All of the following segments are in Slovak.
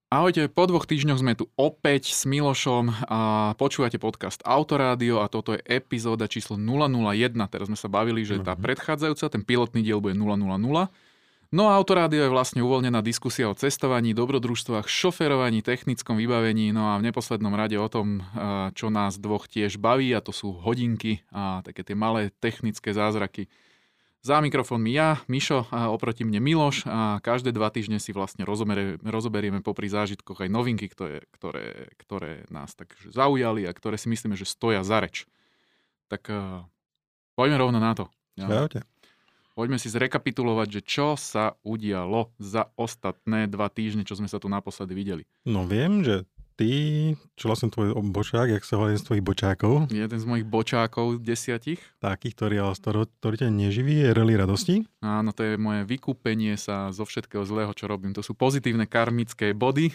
Ahojte, po 2 týždňoch sme tu opäť s Milošom a počúvate podcast Autorádio a toto je epizóda číslo 001. Teraz sme sa bavili, že tá predchádzajúca, ten pilotný diel bude 000. No a Autorádio je vlastne uvoľnená diskusia o cestovaní, dobrodružstvách, šoferovaní, technickom vybavení, no a v neposlednom rade o tom, čo nás dvoch tiež baví, a to sú hodinky a také tie malé technické zázraky. Za mikrofónmi ja, Mišo, a oproti mne Miloš a každé 2 týždne si vlastne rozoberieme popri zážitkoch aj novinky, ktoré nás tak zaujali a ktoré si myslíme, že stoja za reč. Tak poďme rovno na to. Čaute. Poďme si zrekapitulovať, že čo sa udialo za ostatné 2 týždne, čo sme sa tu naposledy videli. No viem, že ty, čo vlastne tvoj bočák, jak sa hovorí z tvojich bočákov. Jeden z mojich bočákov 10. Takých, ktorý ťa neživí, je Rally radosti. Áno, to je moje vykúpenie sa zo všetkého zlého, čo robím. To sú pozitívne karmické body.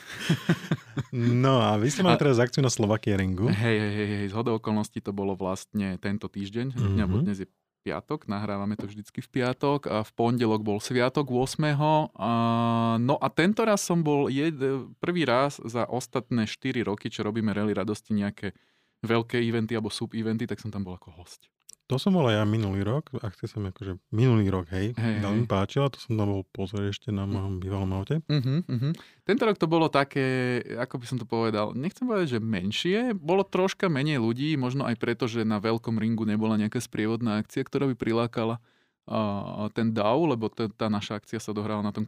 No a vy ste mali teraz akciu na Slovakia Ringu. Hej, zhodou okolností to bolo vlastne tento týždeň, nebo dnes je piatok, nahrávame to vždycky v piatok a v pondelok bol sviatok 8. No a tento raz som bol prvý raz za ostatné 4 roky, čo robíme Rally radosti, nejaké veľké eventy alebo sub-eventy, tak som tam bol ako host. To som bol aj ja minulý rok, akcia sa mi akože minulý rok, hej. Veľmi páčila, to som tam bol pozrieť ešte na mojom bývalom aute. Tento rok to bolo také, ako by som to povedal, nechcem povedať, že menšie, bolo troška menej ľudí, možno aj preto, že na veľkom ringu nebola nejaká sprievodná akcia, ktorá by prilákala ten DAO, lebo tá naša akcia sa dohrala na tom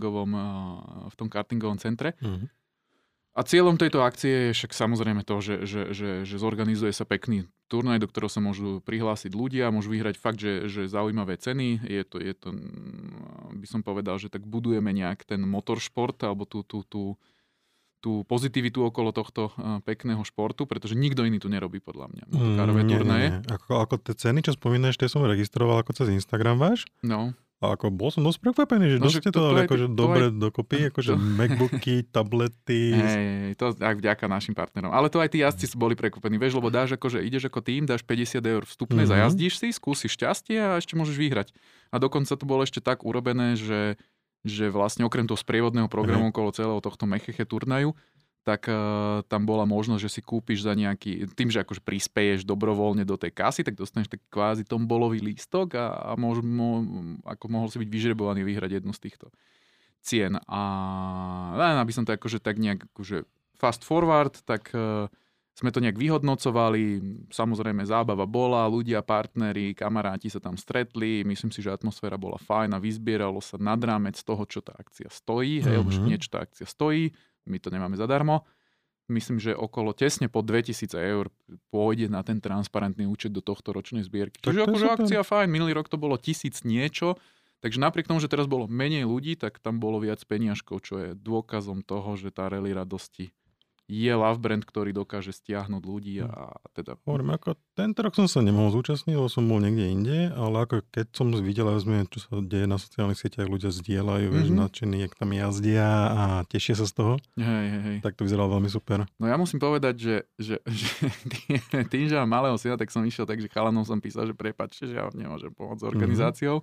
v tom kartingovom centre. A cieľom tejto akcie je však samozrejme to, že zorganizuje sa pekný turnaj, do ktorého sa môžu prihlásiť ľudia, môžu vyhrať fakt, že zaujímavé ceny. Je to, by som povedal, že tak budujeme nejak ten motoršport alebo tú pozitivitu okolo tohto pekného športu, pretože nikto iný tu nerobí podľa mňa motokárové turnaje. Nie. Ako tie ceny, čo spomínaš, tie som registroval ako cez Instagram váš. No. A ako bol som dosť prekvapený, že dosť ste to dali akože dobre dokopy, akože MacBooky, tablety. Hej, to aj vďaka našim partnerom. Ale to aj tí jazdci boli prekvapení, vieš, lebo dáš akože ideš ako tým, dáš 50 eur vstupné, zajazdíš si, skúsiš šťastie a ešte môžeš vyhrať. A dokonca to bolo ešte tak urobené, že vlastne okrem toho sprievodného programu okolo celého tohto mecheche turnaju, tak tam bola možnosť, že si kúpiš za nejaký, tým, že akože prispeješ dobrovoľne do tej kasy, tak dostaneš taký kvázi tombolový lístok a mohol si byť vyžrebovaný vyhrať jednu z týchto cien. A len aby som to akože tak nejak akože fast forward, tak sme to nejak vyhodnocovali, samozrejme zábava bola, ľudia, partneri, kamaráti sa tam stretli, myslím si, že atmosféra bola fajn a vyzbieralo sa nad rámec toho, čo tá akcia stojí, lebo niečo tá akcia stojí, my to nemáme zadarmo. Myslím, že okolo tesne po 2000 eur pôjde na ten transparentný účet do tohto ročnej zbierky. Čiže akože akcia fajn, minulý rok to bolo 1000 niečo, takže napriek tomu, že teraz bolo menej ľudí, tak tam bolo viac peniažkov, čo je dôkazom toho, že tá Rally radosti je love brand, ktorý dokáže stiahnuť ľudí a teda... Hovorím, ako tento rok som sa nemohol zúčastniť, lebo som bol niekde inde, ale ako keď som videl, čo sa deje na sociálnych sieťach, ľudia zdieľajú, vieš, nadšení, jak tam jazdia a tešia sa z toho, tak to vyzeralo veľmi super. No ja musím povedať, že tým, že mám malého syna, tak som išiel tak, že chalanom som písal, že prepáčte, že ja vám nemôžem pomôcť s organizáciou.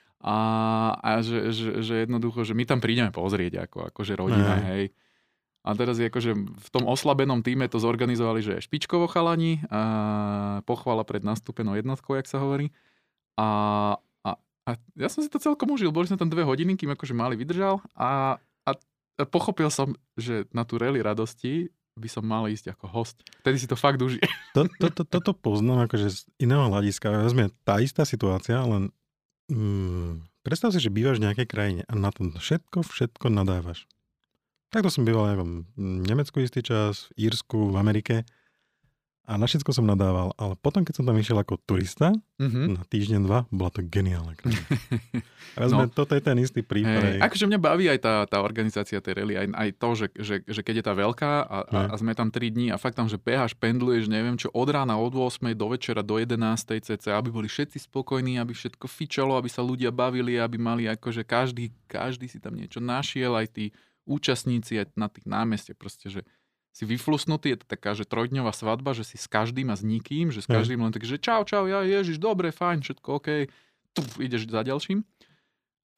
A že jednoducho, že my tam prídeme pozrieť akože rodina, hej. A teraz je akože v tom oslabenom týme to zorganizovali, že špičkovo chalani, pochvala pred nastúpenou jednotkou, jak sa hovorí. A ja som si to celkom užil, boli sme tam 2 hodiny, kým akože mali vydržal a pochopil som, že na tú Rally radosti by som mal ísť ako host. Vtedy si to fakt užije. Toto poznám akože z iného hľadiska. Vezme tá istá situácia, len predstav si, že bývaš v nejakej krajine a na to všetko nadávaš. Takto som býval v Nemecku istý čas, v Írsku, v Amerike a na všetko som nadával. Ale potom, keď som tam išiel ako turista, na týždeň, 2, bola to geniálna krajina. Toto je ten istý prípad. Akože mňa baví aj tá organizácia tej rally, aj to, že keď je tá veľká a sme tam 3 dní a fakt tam, že beháš, pendluješ, neviem čo, od rána od 8 do večera do 11 cca, aby boli všetci spokojní, aby všetko fičalo, aby sa ľudia bavili, aby mali akože každý si tam niečo našiel, aj tí účastníci aj na tých námestiach, proste, že si vyflusnutý, je to taká, že 3-dňová svadba, že si s každým a s nikým, že s každým len tak, že čau, ja ježiš, dobre, fajn, všetko OK, ideš za ďalším. A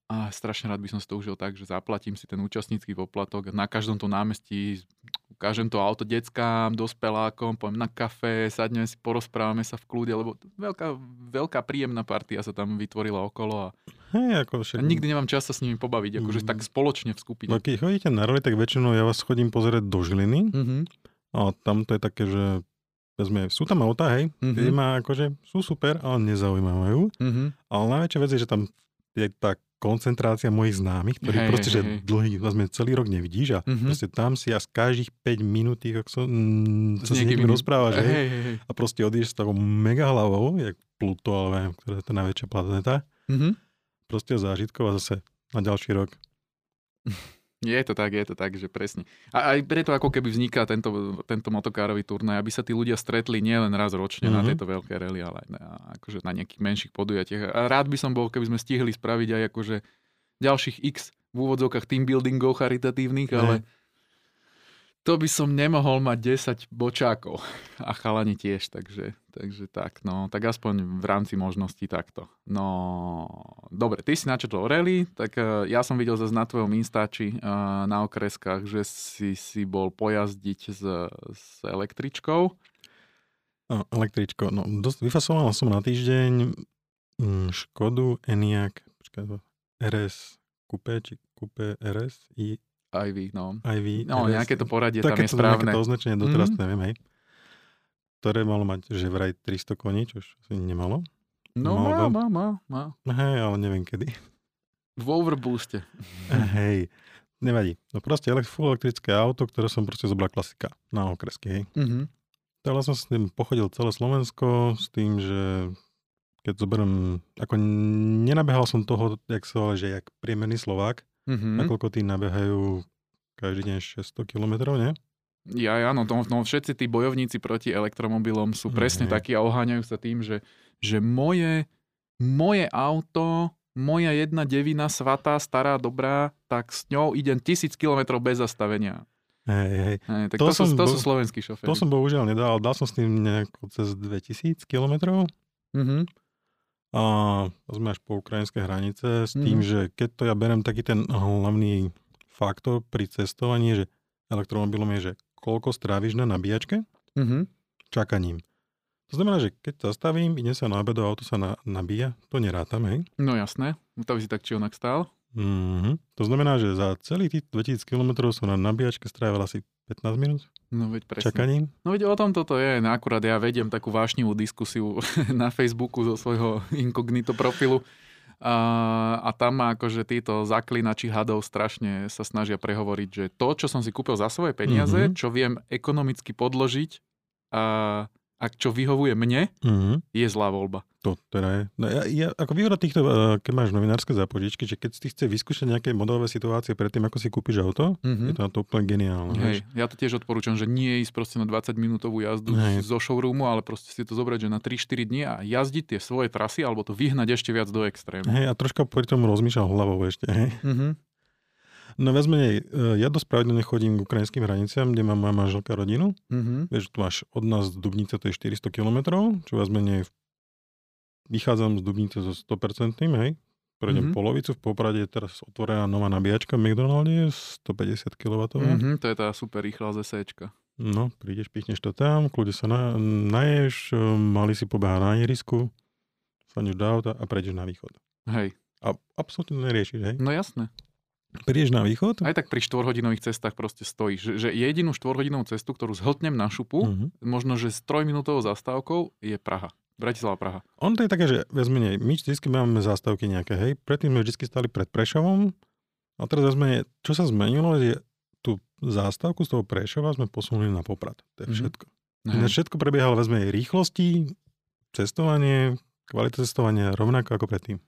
A strašne rád by som si to užil tak, že zaplatím si ten účastnícky poplatok a na každom tom námestí ukážem to auto deckám, dospelákom, poďme na kafe, sadneme si, porozprávame sa v kľude, lebo veľká príjemná partia sa tam vytvorila okolo a Hej, a nikdy nemám čas sa s nimi pobaviť, akože tak spoločne v skupine. No keď chodíte na rally, tak väčšinou ja vás chodím pozrieť do Žiliny. A tam to je také, že sú tam autá, hej, tie ma akože sú super, ale nezaujímajú. Ale najväčšia vec je, že tam je tá koncentrácia mojich známych, ktorí proste, že dlhý, celý rok nevidíš a proste tam si a z každých 5 minút sa s niekým rozprávaš, hej. A proste odídeš s takou mega hlavou, jak Pluto, ale ktorá je tá najväčšia planéta. Proste zážitkov a zase na ďalší rok. Je to tak, že presne. A aj preto ako keby vzniká tento motokárový turnaj, aby sa tí ľudia stretli nielen raz ročne na tejto veľké rally, ale akože na nejakých menších podujatiach. A rád by som bol, keby sme stihli spraviť aj akože ďalších x v úvodzovkách team buildingov charitatívnych, ale to by som nemohol mať 10 bočákov a chalani tiež, takže tak, no, tak aspoň v rámci možností takto. No, dobre, ty si načetol rally, tak ja som videl zase na tvojom Instači na okreskách, že si bol pojazdiť s električkou. Električko, no, vyfasoval som na týždeň Škodu Enyaq, RS Coupe, či Coupe RS i IV, no. IV, no, nejaké to poradie tam je Také správne. to označenie doteraz neviem, hej. Ktoré malo mať, že vraj 300 koní, čo asi nemalo. No, má. Hej, ale neviem kedy. V overbooste. Hej, nevadí. No proste full elektrické auto, ktoré som proste zobral klasika na okresky, hej. Ale som s tým pochodil celé Slovensko, s tým, že keď zoberiem, ako nenabehal som toho, jak priemerný Slovák, nakoľko tí nabehajú každý deň 600 kilometrov, nie? Ja, áno, no všetci tí bojovníci proti elektromobilom sú presne takí a oháňajú sa tým, že moje auto, moja jedna devina, svatá, stará, dobrá, tak s ňou idem 1000 kilometrov bez zastavenia. Hej. Tak to sú slovenskí šoféri. To som bohužiaľ nedal, dal som s tým nejako cez 2000 kilometrov. A sme až po ukrajinské hranice s tým, že keď to ja berem taký ten hlavný faktor pri cestovaní, že elektromobilom je, že koľko stráviš na nabíjačke čakaním. To znamená, že keď zastavím, idem sa na obed, auto sa nabíja, to nerátam, hej? No jasné, to by si tak či onak stál. To znamená, že za celých tých 2000 km som na nabíjačke strávil asi 15 minút. No veď presne. Čakaním. No veď o tom toto je. Akurát ja vediem takú vášnivú diskusiu na Facebooku zo svojho inkognito profilu. A tam ma akože títo zaklinači hadov strašne sa snažia prehovoriť, že to, čo som si kúpil za svoje peniaze, čo viem ekonomicky podložiť a čo vyhovuje mne, je zlá voľba. To teda je. No ja ako výhoda týchto, keď máš novinárske zápožičky, že keď si chce vyskúšať nejaké modelové situácie predtým, ako si kúpiš auto, je to na to úplne geniálne. Hej, ja to tiež odporúčam, že nie ísť proste na 20-minútovú jazdu zo showroomu, ale proste si to zobrať, že na 3-4 dní a jazdiť tie svoje trasy, alebo to vyhnať ešte viac do extrému. Hej, a troška pri tom rozmýšľal hlavou ešte. Hej. No viac menej, ja dosť pravidelne chodím k ukrajinským hraniciam, kde má moja manželka rodinu. Vieš, tu máš od nás z Dubnice, to je 400 km, čo viac menej vychádzam z Dubnice so 100%, hej. Prejdem polovicu, v Poprade je teraz otvorená nová nabíjačka v McDonalde, 150 kW. To je tá super rýchla ZSEčka. No, prídeš, pichneš to tam, kľude sa naješ, mali si pobehať na ihrisku, sadneš do auta a prejdeš na východ. Hej. A absolútne neriešiš, hej. No jasné. Prídeš na východ? Aj tak pri 4-hodinových cestách proste stojíš. Že jedinú 4-hodinovú cestu, ktorú zhltnem na šupu, možno, že s 3-minútovou zastávkou je Praha. Bratislava, Praha. On to je také, že viac menej, my vždy máme zástavky nejaké, hej. Predtým sme vždy stali pred Prešovom a teraz viac menej, čo sa zmenilo, je tú zástavku z toho Prešova sme posunuli na Poprad. To je všetko. Všetko prebiehalo viac menej rýchlosti, cestovanie, kvalita cestovania rovnako ako predtým.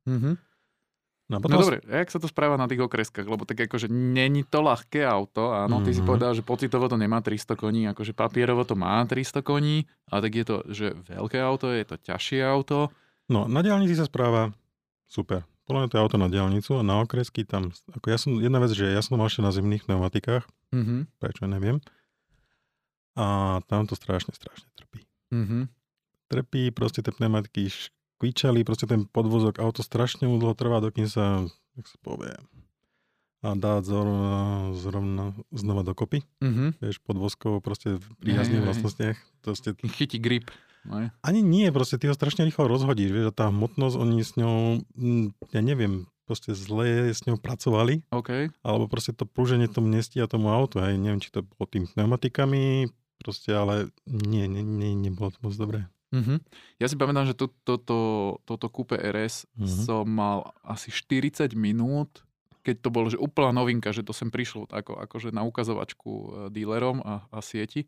No dobre, jak sa to správa na tých okreskách? Lebo tak akože není to ľahké auto, áno, ty si povedal, že pocitovo to nemá 300 koní, akože papierovo to má 300 koní, ale tak je to, že veľké auto, je to ťažšie auto. No, na diaľnici sa správa super. Podľa mňa to je auto na diaľnicu a na okresky tam, ako jedna vec, že ja som mal ešte na zimných pneumatikách, prečo neviem, a tam to strašne trpí. Trpí, proste tie pneumatiky kvičali, proste ten podvozok, auto strašne dlho trvá, dokým sa jak sa povie, a dať zrovna znova dokopy. Vieš, podvozkovo proste pri jazdných vlastnostiach. Chytí grip. No. Ani nie, proste ty ho strašne rýchlo rozhodíš, vieš, a tá hmotnosť, oni s ňou, ja neviem, proste zle s ňou pracovali. Okay. Alebo proste to prúženie tomu nestíha tomu autu, hej, neviem, či to bolo tým pneumatikami, proste, ale nebolo to moc dobré. Ja si pamätám, že toto Coupe RS som mal asi 40 minút, keď to bolo, že úplná novinka, že to sem prišlo akože na ukazovačku dílerom a sieti.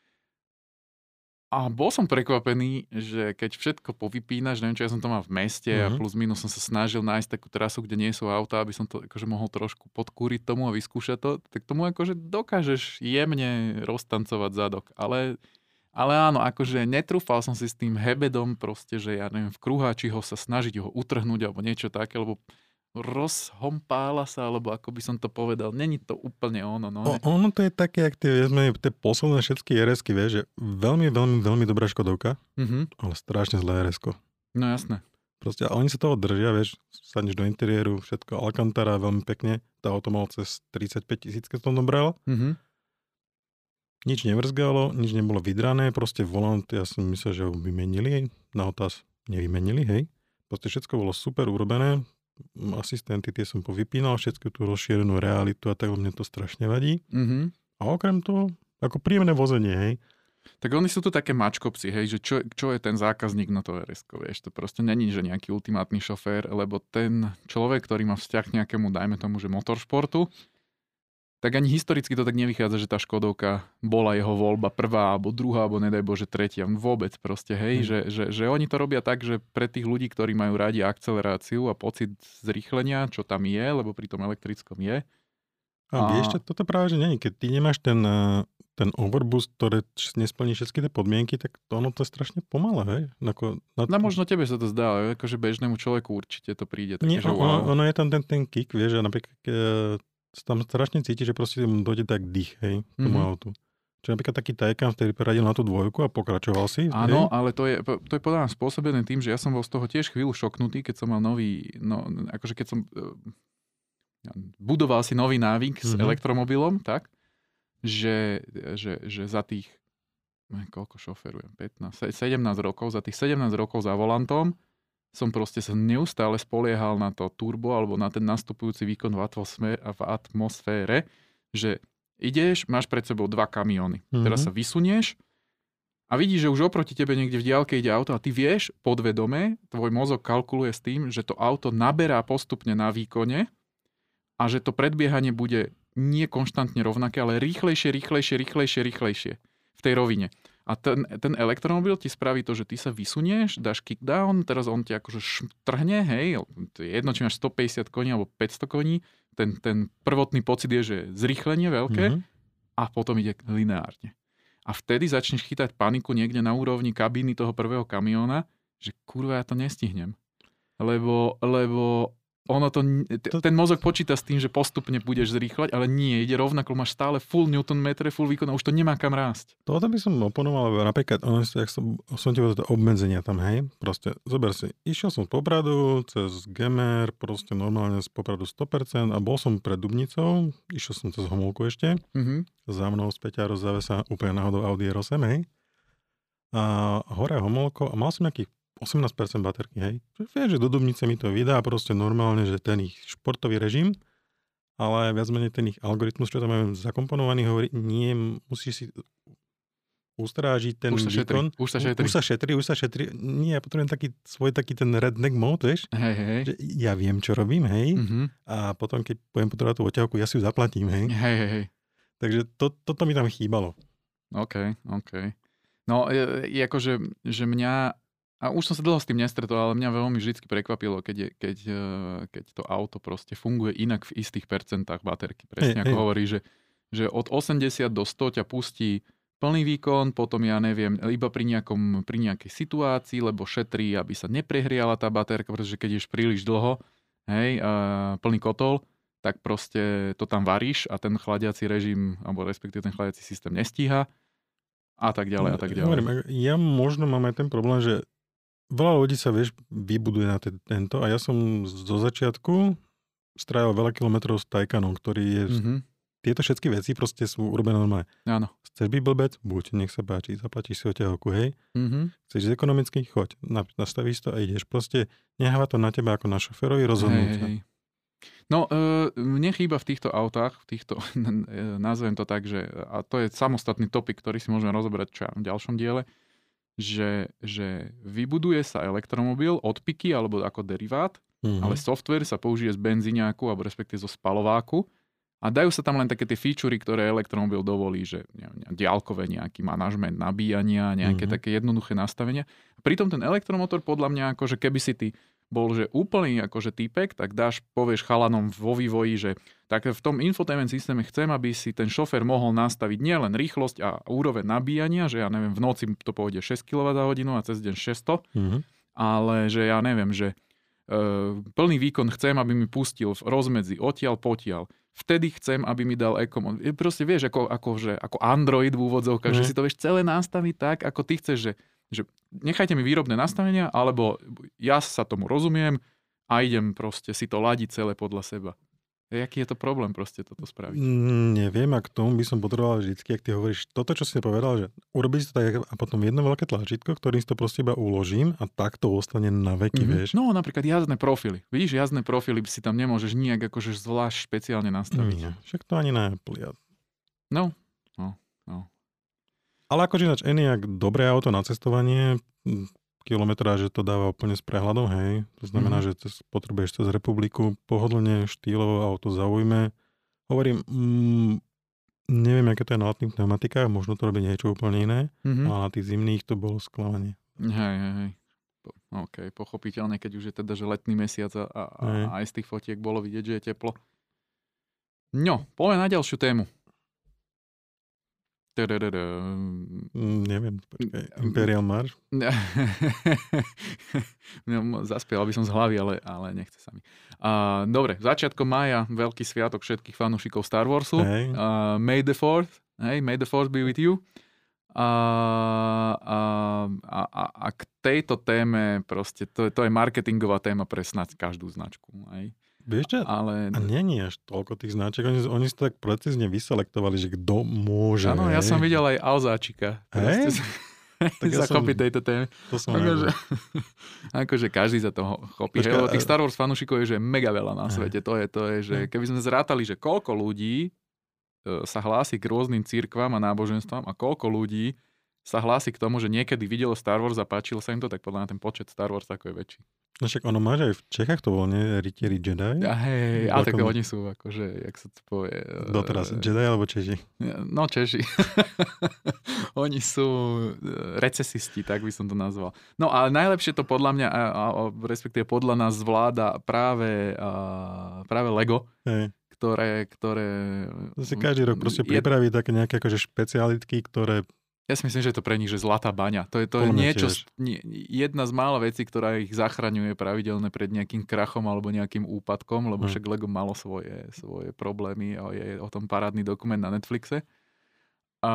A bol som prekvapený, že keď všetko povypínaš, neviem čo, ja som to mal v meste a plus minus som sa snažil nájsť takú trasu, kde nie sú auta, aby som to akože mohol trošku podkúriť tomu a vyskúšať to, tak tomu akože dokážeš jemne roztancovať zadok. Ale áno, akože netrúfal som si s tým hebedom proste, že ja neviem, v kruháči ho sa snažiť ho utrhnúť alebo niečo také, lebo rozhompála sa, alebo ako by som to povedal, není to úplne ono. No. Ono to je také, jak tie posledné všetky RS-ky, vieš, že veľmi, veľmi, veľmi dobrá Škodovka, ale strašne zlé RS-ko. No jasné. Proste, a oni sa toho držia, vieš, sadneš do interiéru, všetko Alcantara, veľmi pekne, tá auto mal cez 35 000, keď som dobral. Nič nevrzgalo, nič nebolo vydrané, proste volant, ja som myslel, že ho vymenili, na otáz nevymenili, hej. Proste všetko bolo super urobené, asistenty tie som povypínal, všetko tú rozšírenú realitu a tak mne to strašne vadí. A okrem toho, ako príjemné vozenie, hej. Tak oni sú tu také mačkopci, hej, že čo je ten zákazník na to RS-ko, vieš, to proste není, že nejaký ultimátny šofér, lebo ten človek, ktorý má vzťah k nejakému, dajme tomu, že motoršportu, tak ani historicky to tak nevychádza, že tá Škodovka bola jeho voľba prvá, alebo druhá, alebo nedaj Bože tretia. Vôbec proste, hej, že oni to robia tak, že pre tých ľudí, ktorí majú radi akceleráciu a pocit zrýchlenia, čo tam je, lebo pri tom elektrickom je. A vieš, toto práve, že nie. Keď ty nemáš ten overboost, ktorý nesplní všetky tie podmienky, tak ono to je strašne pomalé, hej? Možno tebe sa to zdá, ale akože bežnému človeku určite to príde. Nie, ono je tam ten kick, vieš, že napríklad tam strašne cíti, že proste mu dojde tak dých, hej, tomu autu. Čiže napríklad taký Taycan, ktorý preradil na tú dvojku a pokračoval si. Áno, ale to je podľa mňa spôsobené tým, že ja som bol z toho tiež chvíľu šoknutý, keď som mal akože keď som budoval si nový návyk s elektromobilom, tak, že za tých, koľko šoferujem, 17 rokov, za tých 17 rokov za volantom som proste sa neustále spoliehal na to turbo alebo na ten nastupujúci výkon v atmosfére, že ideš, máš pred sebou 2 kamióny. Teraz sa vysunieš a vidíš, že už oproti tebe niekde v diaľke ide auto a ty vieš podvedome, tvoj mozog kalkuluje s tým, že to auto naberá postupne na výkone a že to predbiehanie bude nie konštantne rovnaké, ale rýchlejšie v tej rovine. A ten elektromobil ti spraví to, že ty sa vysunieš, dáš kickdown, teraz on ti akože štrhne, hej, to je jedno, či máš 150 koní alebo 500 koní, ten prvotný pocit je, že zrýchlenie veľké a potom ide lineárne. A vtedy začneš chytať paniku niekde na úrovni kabíny toho prvého kamióna, že kurva, ja to nestihnem. Lebo ten mozog počíta s tým, že postupne budeš zrýchľať, ale nie, ide rovnako, máš stále full newtonmetre, full výkon a už to nemá kam rásť. Toto by som oponoval, napríklad, jak som ti povedal, obmedzenia tam, hej, proste, zober si, išiel som z Popradu, cez Gemer, proste normálne z Popradu 100% a bol som pred Dubnicou, išiel som cez Homolku ešte, za mnou späť rozzávesa úplne náhodou Audi R8, hej, a hore Homolko a mal som nejakých 18% baterky, hej. Vieš, že do Dubnice mi to vydá proste normálne, že ten ich športový režim, ale viac menej ten ich algoritmus, čo tam majú zakomponovaný, hovorí, nie, musíš si ustrážiť ten výkon. Už sa šetrí. Nie, ja potrebujem taký ten redneck mode, vieš. Hej. Že ja viem, čo robím, hej. A potom, keď budem potrebovať tú odťahovku, ja si ju zaplatím, hej. Hej. Takže toto mi tam chýbalo. OK. No, je akože, že mňa a už som sa dlho s tým nestretol, ale mňa veľmi vždycky prekvapilo, keď to auto proste funguje inak v istých percentách baterky. Presne ako hovorí, že od 80 do 100 ťa pustí plný výkon, potom ja neviem, iba pri nejakej situácii, lebo šetrí, aby sa neprehriala tá baterka, pretože keď ješ príliš dlho, hej, plný kotol, tak proste to tam varíš a ten chladiaci režim, alebo respektíve ten chladiaci systém nestíha a tak ďalej. Hovorím, ja možno mám aj ten problém, že veľa ľudí sa, vieš, vybuduje na tento a ja som zo začiatku strávil veľa kilometrov s Taycanom, ktorý je... Tieto všetky veci proste sú urobené normálne. Áno. Chceš byť blbec? Buď, nech sa páči, zaplatíš si oťahovku, hej. Chceš ísť ekonomicky? Choď, nastavíš to a ideš. Proste necháva to na teba ako na šoférovi rozhodnúť. Hej. No, mne chýba v týchto autách, nazvem to tak, že, a to je samostatný topik, ktorý si môžeme rozobrať v ďalšom diele, že vybuduje sa elektromobil od piky alebo ako derivát, ale software sa použije z benzíňáku alebo respektíve zo spalováku a dajú sa tam len také tie featurey, ktoré elektromobil dovolí, že diaľkové nejaký manažment nabíjania, nejaké také jednoduché nastavenia. Pritom ten elektromotor podľa mňa, akože keby si ty bol, že úplný akože týpek, tak povieš chalanom vo vývoji, že tak v tom infotainment systéme chcem, aby si ten šofér mohol nastaviť nielen rýchlosť a úroveň nabíjania, že ja neviem, v noci to pôjde 6 kWh a cez deň 600, ale že ja neviem, že plný výkon chcem, aby mi pustil v rozmedzi odtiaľ potiaľ. Vtedy chcem, aby mi dal ekomod. Proste vieš, ako Android v úvodzovkách, že si to vieš celé nastaviť tak, ako ty chceš, že nechajte mi výrobné nastavenia, alebo ja sa tomu rozumiem a idem proste si to ladiť celé podľa seba. Jaký je to problém proste toto spraviť? Neviem, a k tomu by som potreboval vždycky, ak ty hovoríš toto, čo si povedal, že urobíš to tak a potom jedno veľké tlačítko, ktorým si to proste iba uložím a tak to ostane na veky, vieš. No napríklad jazdné profily. Vidíš, jazdné profily si tam nemôžeš nijak akože zvlášť špeciálne nastaviť. Nie, však to ani na Apple. No. Ale akože ináč Enyaq dobré auto na cestovanie, kilometráže to dáva úplne s prehľadom, hej. To znamená, že potrebuješ cez republiku pohodlne, štýlovo auto zaujme. Hovorím, neviem, aké to je na letných pneumatikách, možno to robí niečo úplne iné, ale na tých zimných to bolo sklamanie. Hej. OK, pochopiteľne, keď už je teda, že letný mesiac a aj z tých fotiek bolo vidieť, že je teplo. No, poďme na ďalšiu tému. Neviem, počkaj. Imperial March? Zaspieval by som z hlavy, ale nechce sa mi. Dobre, začiatkom mája veľký sviatok všetkých fanúšikov Star Warsu. May the 4th, May the 4th be with you. A k tejto téme proste, to je marketingová téma pre snáď každú značku. Hej. Vieš čo? Ale... A nie až toľko tých značiek. Oni si to tak precízne vyselektovali, že kto môže. Áno, ja som videl aj Alzáčika. Zakopy tejto téme. To som akože každý za toho chopí. Tých Star Wars fanúšikov je že mega veľa na svete. To je, že keby sme zrátali, že koľko ľudí sa hlási k rôznym cirkvám a náboženstvám a koľko ľudí sa hlási k tomu, že niekedy videlo Star Wars a páčilo sa im to, tak podľa mňa ten počet Star Wars ako je väčší. No však ono máš aj v Čechách to bolo, nie? Rytieri Jedi? Ale tak oni sú akože, jak sa to povie... Doteraz, Jedi alebo Češi? No Češi. Oni sú recesisti, tak by som to nazval. No a najlepšie to podľa mňa, respektíve podľa nás zvláda práve Lego. Ktoré... Zase každý rok proste pripraví také nejaké akože špecialitky, ktoré... Ja si myslím, že je to pre nich, že zlatá baňa. To je niečo, jedna z mála vecí, ktorá ich zachraňuje pravidelne pred nejakým krachom alebo nejakým úpadkom, lebo však Lego malo svoje problémy a je o tom parádny dokument na Netflixe. A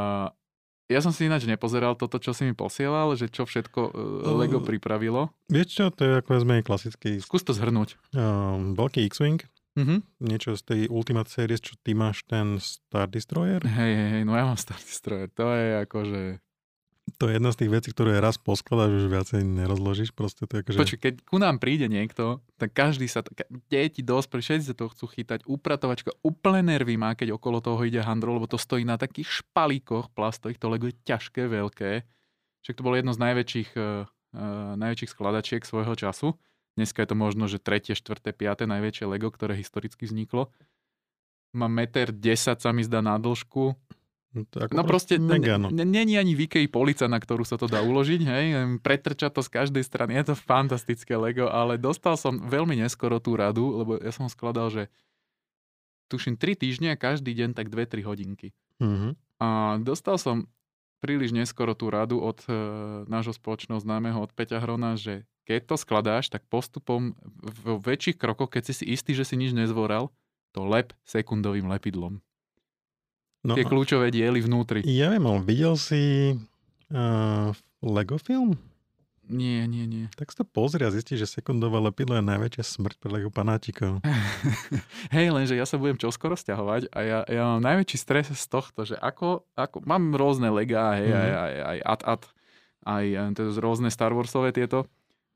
ja som si ináč nepozeral toto, čo si mi posielal, že čo všetko Lego pripravilo. Vieš čo, to je ako sme klasický... Skús to zhrnúť. Veľký X-Wing. Niečo z tej Ultimate Series, čo ty máš ten Star Destroyer? Hej, no ja mám Star Destroyer. To je akože... To je jedna z tých vecí, ktoré raz poskladáš, už viacej nerozložíš. Proste to je akože... Počuť, keď ku nám príde niekto, tak každý sa... Deti, dospelí, všetci sa toho chcú chytať. Upratovačka úplne nervy má, keď okolo toho ide handro, lebo to stojí na takých špalíkoch plastových. To Lego je ťažké, veľké. Však to bolo jedno z najväčších skladačiek svojho času. Dneska je to možno, že 3., 4., 5. najväčšie Lego, ktoré historicky vzniklo. Má 1,10 m sa mi zdá na dĺžku. No proste není ani v Ikei polica, na ktorú sa to dá uložiť. Hej? Pretrča to z každej strany. Je to fantastické Lego, ale dostal som veľmi neskoro tú radu, lebo ja som skladal, že tuším 3 týždne a každý deň tak 2-3 hodinky. A dostal som príliš neskoro tú radu od nášho spoločného známeho, od Peťa Hrona, že keď to skladáš, tak postupom v väčších krokoch, keď si istý, že si nič nezvoral, to lep sekundovým lepidlom. No, tie kľúčové diely vnútri. Ja viem, ale videl si Lego film? Nie. Tak si to pozri a zistíš, že sekundové lepidlo je najväčšia smrť pre Lego panáčikov. Hej, lenže ja sa budem čoskoro sťahovať a ja mám najväčší stres z tohto, že ako mám rôzne Legá, hej, aj AT, aj rôzne Star Warsové tieto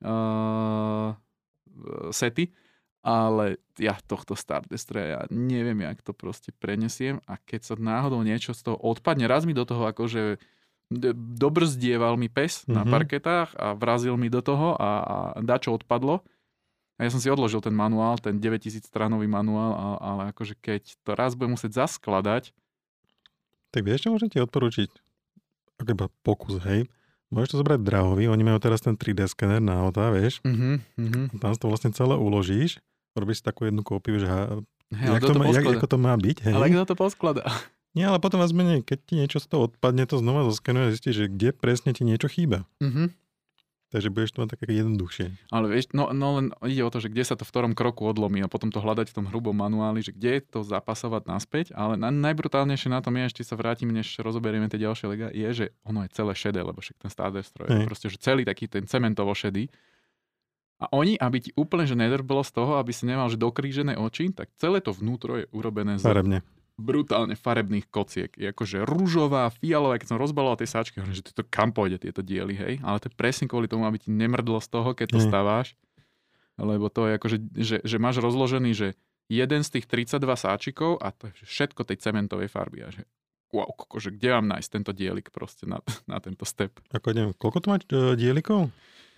sety, ale ja tohto Star Destroyera, ja neviem, jak to proste prenesiem a keď sa náhodou niečo z toho odpadne, raz mi do toho akože dobrzdieval mi pes na parketách a vrazil mi do toho a dačo odpadlo. A ja som si odložil ten manuál, ten 9000 stranový manuál, ale akože keď to raz budem musieť zaskladať. Tak vieš, čo môžem ti odporúčiť? Ak iba pokus, hej. Môžeš to zobrať Drahovi, oni majú teraz ten 3D skener na autá, vieš. Tam si to vlastne celé uložíš, robíš si takú jednu kópiu, že ako to má byť, hej. Ale kto to poskladá? Nie, ale potom vás menej, keď ti niečo z toho odpadne, to znova zoskenuje a zistíš, že kde presne ti niečo chýba. Takže budeš to mať také jednoduchšie. Ale vieš, no len ide o to, že kde sa to v ktorom kroku odlomí a potom to hľadať v tom hrubom manuáli, že kde to zapasovať naspäť, ale najbrutálnejšie na tom je, ešte sa vrátim, než rozoberieme tie ďalšie Lega, je, že ono je celé šedé, lebo však ten Star Destroyer je proste, že celý taký ten cementovo šedý. A oni, aby ti úplne, že nedrbolo z toho, aby si nemal, že dokrížené oči, tak celé to vnútro je urobené farebne. Brutálne farebných kociek. Je akože ružová, fialová, keď som rozbaloval tie sáčky, hovorím, že to kam pôjde tieto diely, hej? Ale to je presne kvôli tomu, aby ti nemrdlo z toho, keď to staváš. Lebo to je akože, že máš rozložený, že jeden z tých 32 sáčikov a to je všetko tej cementovej farby. A že wow, že kde mám nájsť tento dielik proste na tento step. Ako neviem, koľko to máš dielikov?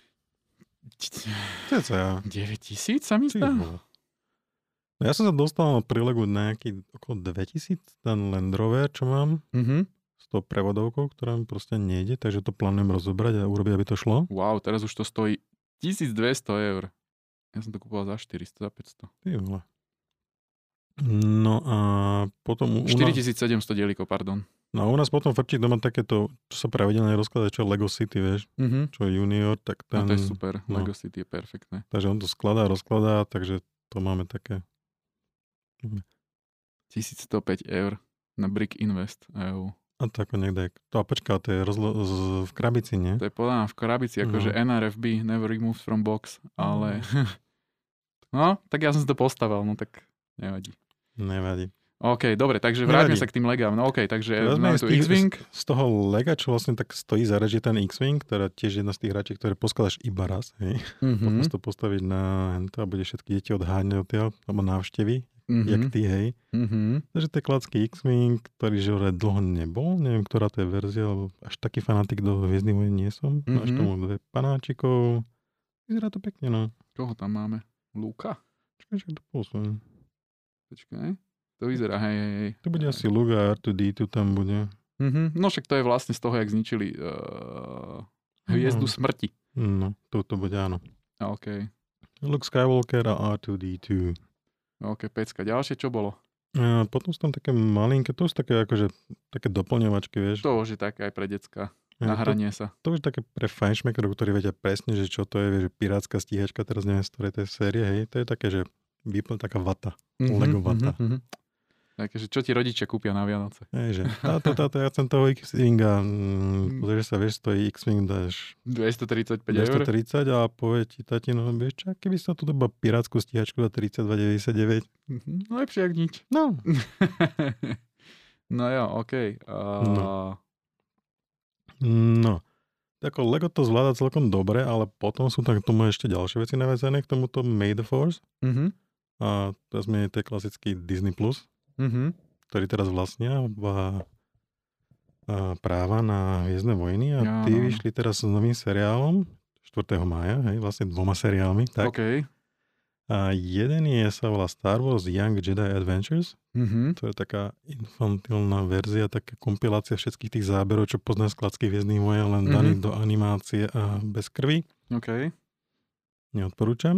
9000 sa mi zdá. Ja som sa dostal na prílegu nejaký okolo 2000, ten Land Rover, čo mám, s tou prevodovkou, ktorá mi proste nejde, takže to plánujem rozobrať a urobiť, aby to šlo. Wow, teraz už to stojí 1200 eur. Ja som to kúpoval za 400, za 500. No a potom... 4700 dielikov, pardon. No a u nás potom frčí doma takéto, čo sa pravidelne rozkladá, čo je Lego City, vieš, čo je Junior, tak ten... A to je super, Lego City je perfektné. Takže on to skladá, rozkladá, takže to máme také... 1105 eur na Brick Invest EU. A tak niekde. To a počká, to je v krabici, nie? To je podľa v krabici, akože NRFB, never removed from box, ale... No, tak ja som si to postavil, no tak nevadí. OK, dobre, takže vráťme sa k tým legám. No OK, takže máme tu X-Wing. Z toho lega, čo vlastne tak stojí za reč, je ten X-Wing, ktorá tiež jedna z tých hračiek, ktoré poskladaš iba raz, hej. Potom si to postaviť na hento a bude všetky deti odháňať odtiaľ, alebo návštevy. Jak ty, hej. Takže to je klasický X-Wing, ktorý že dlho nebol. Neviem, ktorá to je verzia, lebo až taký fanatik do Hviezdnych vojen nie som. Máš tomu 2 panáčikov. Vyzerá to pekne, no. Koho tam máme? Luka? Čakaj, to posuniem. Počkaj. To vyzerá, hej. To bude asi Luka, R2D2 tam bude. No však to je vlastne z toho, jak zničili hviezdu smrti. No, to bude áno. OK. Luke Skywalker a R2D2. OK, pecka. Ďalšie, čo bolo? A potom sú tam také malinké, to sú také akože také doplňovačky, vieš. To už je také aj pre decka. Na hranie sa. To už je také pre fajnšmekerov, ktorí vedia presne, že čo to je, vieš, že pirátska stíhačka, teraz neviem, z ktorej to je série, hej. To je také, že vyplň taká vata. Lego vata. Takže čo ti rodičia kúpia na Vianoce? Hej, že táto, ja chcem toho X-Winga, pozrieš sa, vieš, stojí X-Wing, dáš 235 eur? 230 a povie ti tatino, vieš čo, keby sa tu doba pirátsku stíhačku za 32,99. Lepšie jak nič. No. No jo, OK. No. Tako Lego to zvláda celkom dobre, ale potom sú tam k tomu ešte ďalšie veci navezené, k tomuto May the Force. A to je klasický Disney+. Ktorí teraz vlastnia práva na Hviezdne vojny a tí vyšli teraz s novým seriálom 4. mája, hej, vlastne 2 seriálmi. Tak. Okay. A jeden sa volá Star Wars Young Jedi Adventures. To je taká infantilná verzia, taká kompilácia všetkých tých záberov, čo poznáš z klackých Hviezdnych vojen, len daných do animácie a bez krvi. OK. Neodporúčam.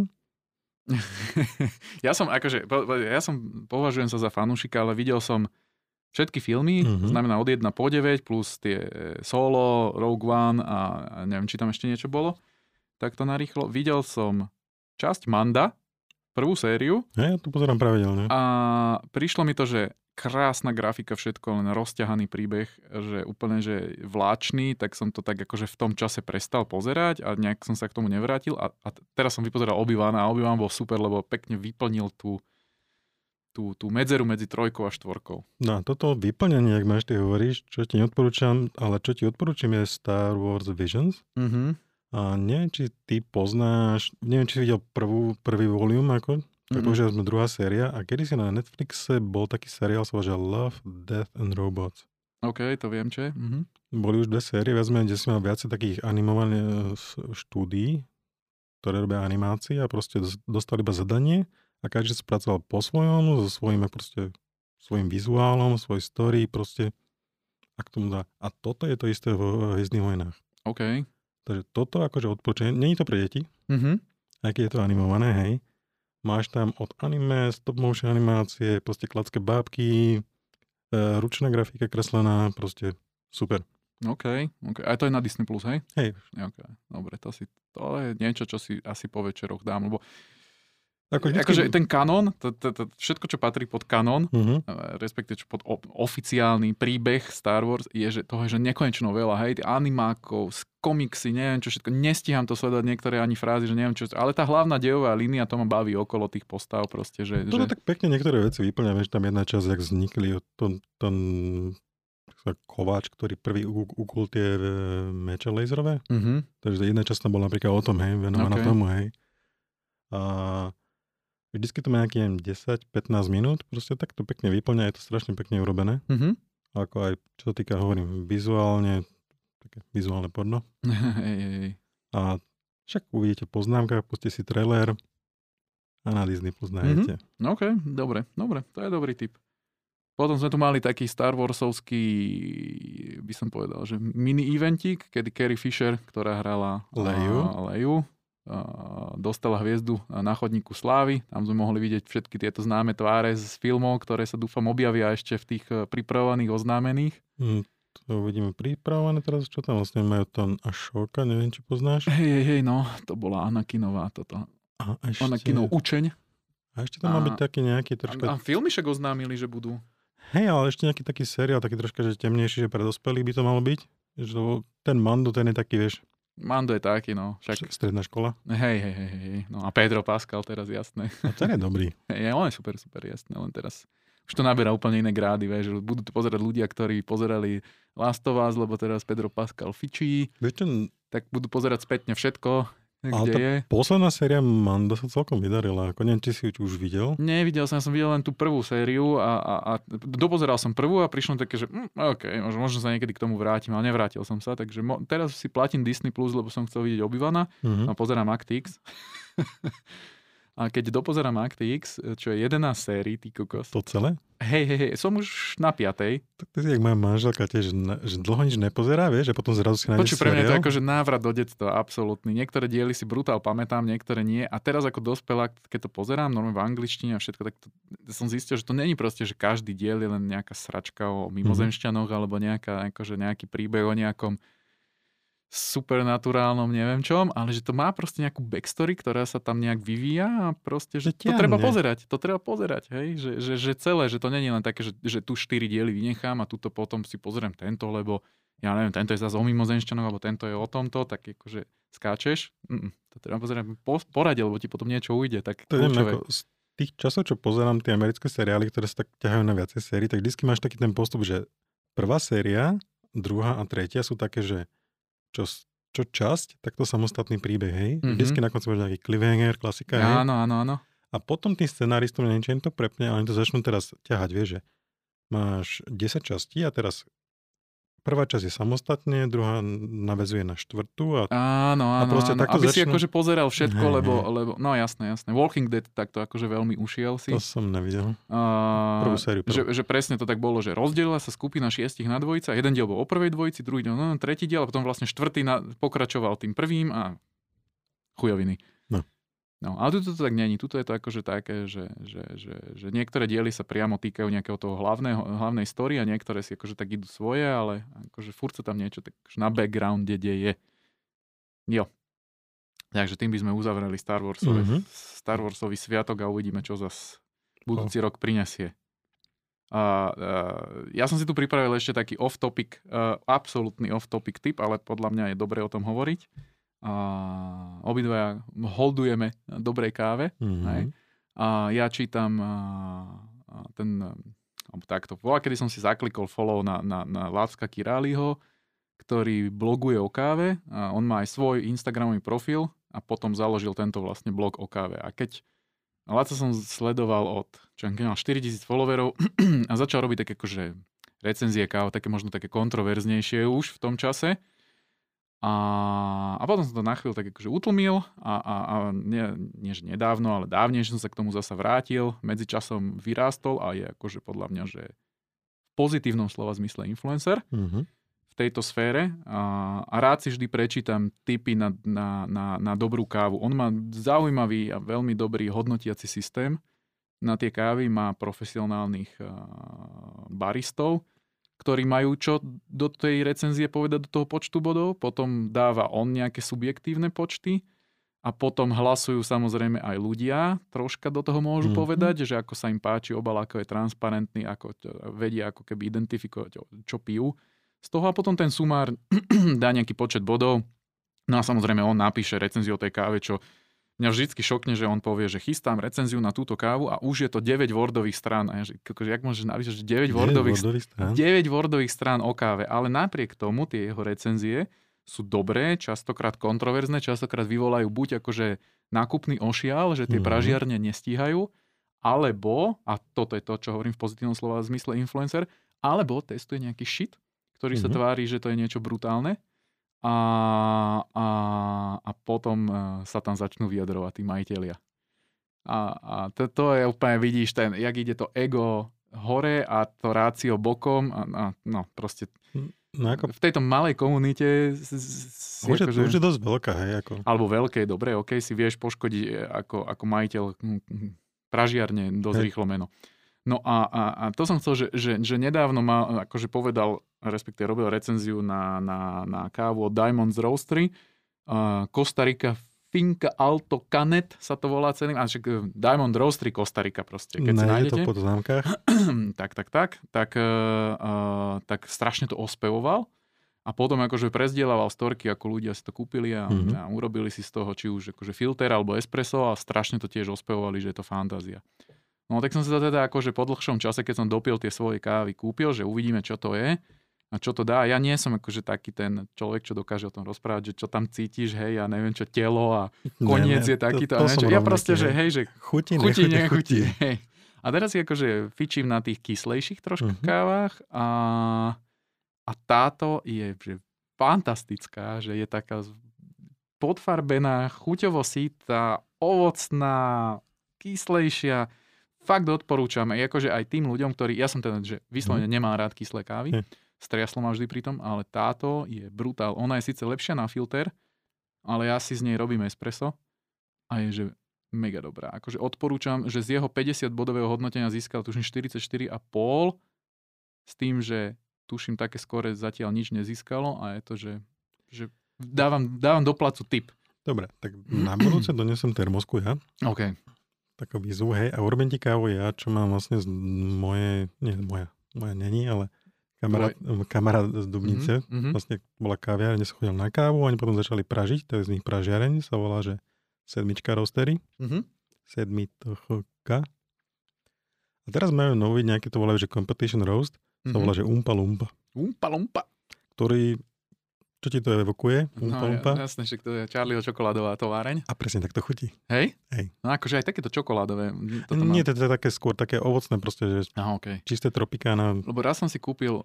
Ja považujem sa za fanúšika, ale videl som všetky filmy, znamená od 1 po 9, plus tie Solo, Rogue One a neviem, či tam ešte niečo bolo. Tak to narýchlo. Videl som časť Manda, prvú sériu. Ja to pozerám pravidelne. A prišlo mi to, že krásna grafika, všetko, len rozťahaný príbeh, že úplne, že vláčný, tak som to tak akože v tom čase prestal pozerať a nejak som sa k tomu nevrátil a teraz som vypozeral Obi-Wana a Obi-Wan bol super, lebo pekne vyplnil tú medzeru medzi 3 a 4. No toto vyplnenie, ak máš ty hovoríš, čo ti neodporúčam, ale čo ti odporúčam je Star Wars Visions. A neviem, či ty poznáš, neviem, či si videl prvý volume, ako tak to už je druhá séria a kedysi na Netflixe bol taký seriál, sa volá Love, Death and Robots. OK, to viem, čo je. Boli už 2 série, kde si mal viacej takých animovaných štúdií, ktoré robia animácie a proste dostali iba zadanie a každý spracoval po svojom, so svojím proste svojím vizuálom, svoj story, proste a k tomu dá. A toto je to isté v Hviezdnych vojnách. OK. Takže toto akože odporúčam. Není to pre deti, aj keď je to animované, hej. Máš tam od anime, stop motion animácie, proste kladské bábky, ručná grafika kreslená, proste super. OK. A to je na Disney+, hej? Hej. Okay. Dobre, to je niečo, čo si asi po večeroch dám, lebo vždycky... akože ten kanon, všetko, čo patrí pod kanon, respektíve pod oficiálny príbeh Star Wars, je, že toho je že nekonečno veľa, hej, animákov, komiksy, neviem čo všetko, nestíham to sledovať niektoré ani frázy, že neviem čo, ale tá hlavná dejová línia to ma baví okolo tých postav proste, že... Toto tak pekne niektoré veci vyplňa, vieš, tam jedna časť, jak vznikli, ten kováč, ktorý prvý ukul tie meče laserové, takže jedna časť tam bola napríklad o tom, hej, venovaná tomu, hej. A vždycky to má nejaký 10-15 minút, proste tak to pekne vyplňa, je to strašne pekne urobené. Ako aj, čo sa týka, hovorím, vizuálne, také vizuálne porno. A však uvidíte v poznámkach, pustite si trailer a na Disney Plus nájdete. OK, dobre, to je dobrý tip. Potom sme tu mali taký Star Warsovský, by som povedal, že mini-eventík, kedy Carrie Fisher, ktorá hrala Leju, dostala hviezdu na chodníku slávy. Tam sme mohli vidieť všetky tieto známe tváre z filmov, ktoré sa dúfam objavia ešte v tých pripravovaných oznámených. To uvidíme pripravované teraz, čo tam vlastne majú tam Ashoka, neviem, či poznáš. Hej, no, to bola Anakinová toto. Anakinov učeň. A ešte tam má byť taký nejaký troška... A filmy však oznámili, že budú. Hej, ale ešte nejaký taký seriál, taký troška, že temnejší, že pre dospelých by to malo byť. Že ten Mando, ten je taký, vieš... Mando je taký, no. Však... Stredná škola. Hej. No a Pedro Pascal teraz, jasné. A ten je dobrý. Hej, on je super, jasné, len teraz už to naberá úplne iné grády, vieš, že budú to pozerať ľudia, ktorí pozerali Last of Us, lebo teraz Pedro Pascal fičí, tak budú pozerať spätne všetko, kde je. Posledná séria Mando sa celkom vydarila, ako neviem, či si už videl. Nevidel som videl len tú prvú sériu a dopozeral som prvú a prišlo také, že OK, možno sa niekedy k tomu vrátim, ale nevrátil som sa, takže teraz si platím Disney+, lebo som chcel vidieť Obi-Wana a pozerám Act X. A keď dopozerám Act X, čo je 11 sérií, ty kokos. To celé? Hej, som už na 5. Tak ty si, jak moja manželka tiež, že dlho nič nepozerá, vieš, a potom zrazu si nájdeš seriál. Pre mňa je to akože návrat do detstva, absolútny. Niektoré diely si brutál pamätám, niektoré nie. A teraz ako dospelák, keď to pozerám, normálne v angličtine a všetko, tak som zistil, že to není proste, že každý diel je len nejaká sračka o mimozemšťanoch alebo nejaký príbeh o nejakom supernaturálnom neviem čom, ale že to má proste nejakú backstory, ktorá sa tam nejak vyvíja a proste, že to treba pozerať, hej, že celé, že to nie je len také, že tu 4 diely vynechám a tuto potom si pozriem tento, lebo ja neviem, tento je zase o mimozemšťanoch, alebo tento je o tomto, tak akože skáčeš, to treba pozerať porade, lebo ti potom niečo ujde, tak kľúčové. Z tých časov, čo pozerám tie americké seriály, ktoré sa tak ťahajú na viacej sérii, tak vždycky máš taký ten postup, že prvá séria, druhá a tretia sú také, že čo časť, tak to samostatný príbeh, hej? Vždycky na konci máš nejaký cliffhanger, klasika, hej? Áno. A potom tým scenáristom niečo to prepne, ale oni to začnú teraz ťahať, vieš, že máš 10 častí a teraz prvá časť je samostatne, druhá naväzuje na štvrtú. Áno. Aby si akože pozeral všetko, lebo no jasné. Walking Dead takto akože veľmi ušiel si. To som nevidel. Prvú sériu. Že presne to tak bolo, že rozdelila sa skupina 6 na dvojica, jeden diel bol o prvej dvojici, druhý diel tretí diel a potom vlastne štvrtý pokračoval tým prvým a chujoviny. No, ale tuto to tak není. Tuto je to akože také, že niektoré diely sa priamo týkajú nejakého toho hlavnej story a niektoré si akože tak idú svoje, ale akože furt sa tam niečo tak na backgrounde deje. Jo. Takže tým by sme uzavreli Star Warsový sviatok a uvidíme, čo zas budúci rok prinesie. Ja som si tu pripravil ešte taký off-topic, absolútny off-topic tip, ale podľa mňa je dobre o tom hovoriť. Obidvaja holdujeme dobrej káve. Hej. Ja čítam takto. Kedy som si zaklikol follow na Lacka Királiho, ktorý bloguje o káve. On má aj svoj Instagramový profil a potom založil tento vlastne blog o káve. A keď Laca som sledoval od, keď mal 4000 followerov a začal robiť také akože recenzie káv, také možno také kontroverznejšie už v tom čase. A potom som to na chvíľu tak akože utlmil a nie že nedávno, ale dávnejšie som sa k tomu zasa vrátil. Medzičasom vyrástol a je akože podľa mňa, že v pozitívnom slova zmysle influencer v tejto sfére a rád si vždy prečítam tipy na dobrú kávu. On má zaujímavý a veľmi dobrý hodnotiaci systém na tie kávy, má profesionálnych baristov, ktorí majú čo do tej recenzie povedať do toho počtu bodov, potom dáva on nejaké subjektívne počty a potom hlasujú samozrejme aj ľudia, troška do toho môžu povedať, že ako sa im páči obal, ako je transparentný, ako vedia ako keby identifikovať, čo pijú z toho a potom ten sumár dá nejaký počet bodov. No a samozrejme on napíše recenziu o tej káve, čo mňa vždycky šokne, že on povie, že chystám recenziu na túto kávu a už je to 9 wordových strán. A ja, že jak môžeš napísať, že 9 wordových strán o káve. Ale napriek tomu tie jeho recenzie sú dobré, častokrát kontroverzné, častokrát vyvolajú buď akože nákupný ošial, že tie pražiarne nestíhajú, alebo, a toto je to, čo hovorím v pozitívnom slova zmysle influencer, alebo testuje nejaký shit, ktorý sa tvári, že to je niečo brutálne. A potom sa tam začnú vyjadrovať tí majitelia. A to je úplne, vidíš, jak ide to ego hore a to rácio bokom. No proste v tejto malej komunite už je dosť veľká, hej? Alebo veľké, dobre, ok, si vieš poškodiť ako majiteľ pražiarne dosť rýchlo meno. No a to som chcel, že nedávno ma akože povedal, respektíve robil recenziu na kávu od Diamonds Roastery. Costa Rica Finca Alto Canet sa to volá celým. Diamond Roastery Costa Rica proste. Keď si nájdete. Je to po známkach. Tak strašne to ospevoval. A potom akože prezdielaval storky, ako ľudia si to kúpili a urobili si z toho či už akože filter alebo espresso a strašne to tiež ospevovali, že je to fantázia. No tak som sa teda akože po dlhšom čase, keď som dopil tie svoje kávy, kúpil, že uvidíme, čo to je a čo to dá. Ja nie som akože taký ten človek, čo dokáže o tom rozprávať, že čo tam cítiš, hej, ja neviem, čo telo a koniec je takýto. Ja proste, že hej, že chutí, nechutí. Hej. A teraz si akože fičím na tých kyslejších trošku kávach a táto je že fantastická, že je taká podfarbená, chuťovo sýta, ovocná, kyslejšia. Fakt odporúčam. Akože aj tým ľuďom, ktorí... Ja som teda, že vyslovene nemám rád kyslé kávy. Striaslo ma vždy pri tom, ale táto je brutál. Ona je síce lepšia na filter, ale ja si z nej robím espresso a je, že mega dobrá. Akože odporúčam, že z jeho 50 bodového hodnotenia získal tuším 44,5 s tým, že tuším také skore zatiaľ nič nezískalo a je to, že dávam do placu tip. Dobre, tak na budúce donesem termosku ja. OK. Takú výzvu, hej, a urobím ti kávu ja, čo mám vlastne z moja není, ale kamarát z Dubnice, vlastne bola kaviareň, kde sa chodil na kávu, oni potom začali pražiť, to je z nich pražiareň, sa volá, že Sedmička Roastery, Sedmička. A teraz majú nový, nejaký to volajú, že Competition Roast, sa volá, že Umpa Lumpa. Umpa Lumpa. Ktorý čo ti to evokuje? No, jasné, že to je Charlieho čokoládová továreň. A presne tak to chutí. Hej? Hej. No akože aj takéto čokoládové. Nie, to je také skôr také ovocné proste, že okay. Čisté tropikána. Lebo raz som si kúpil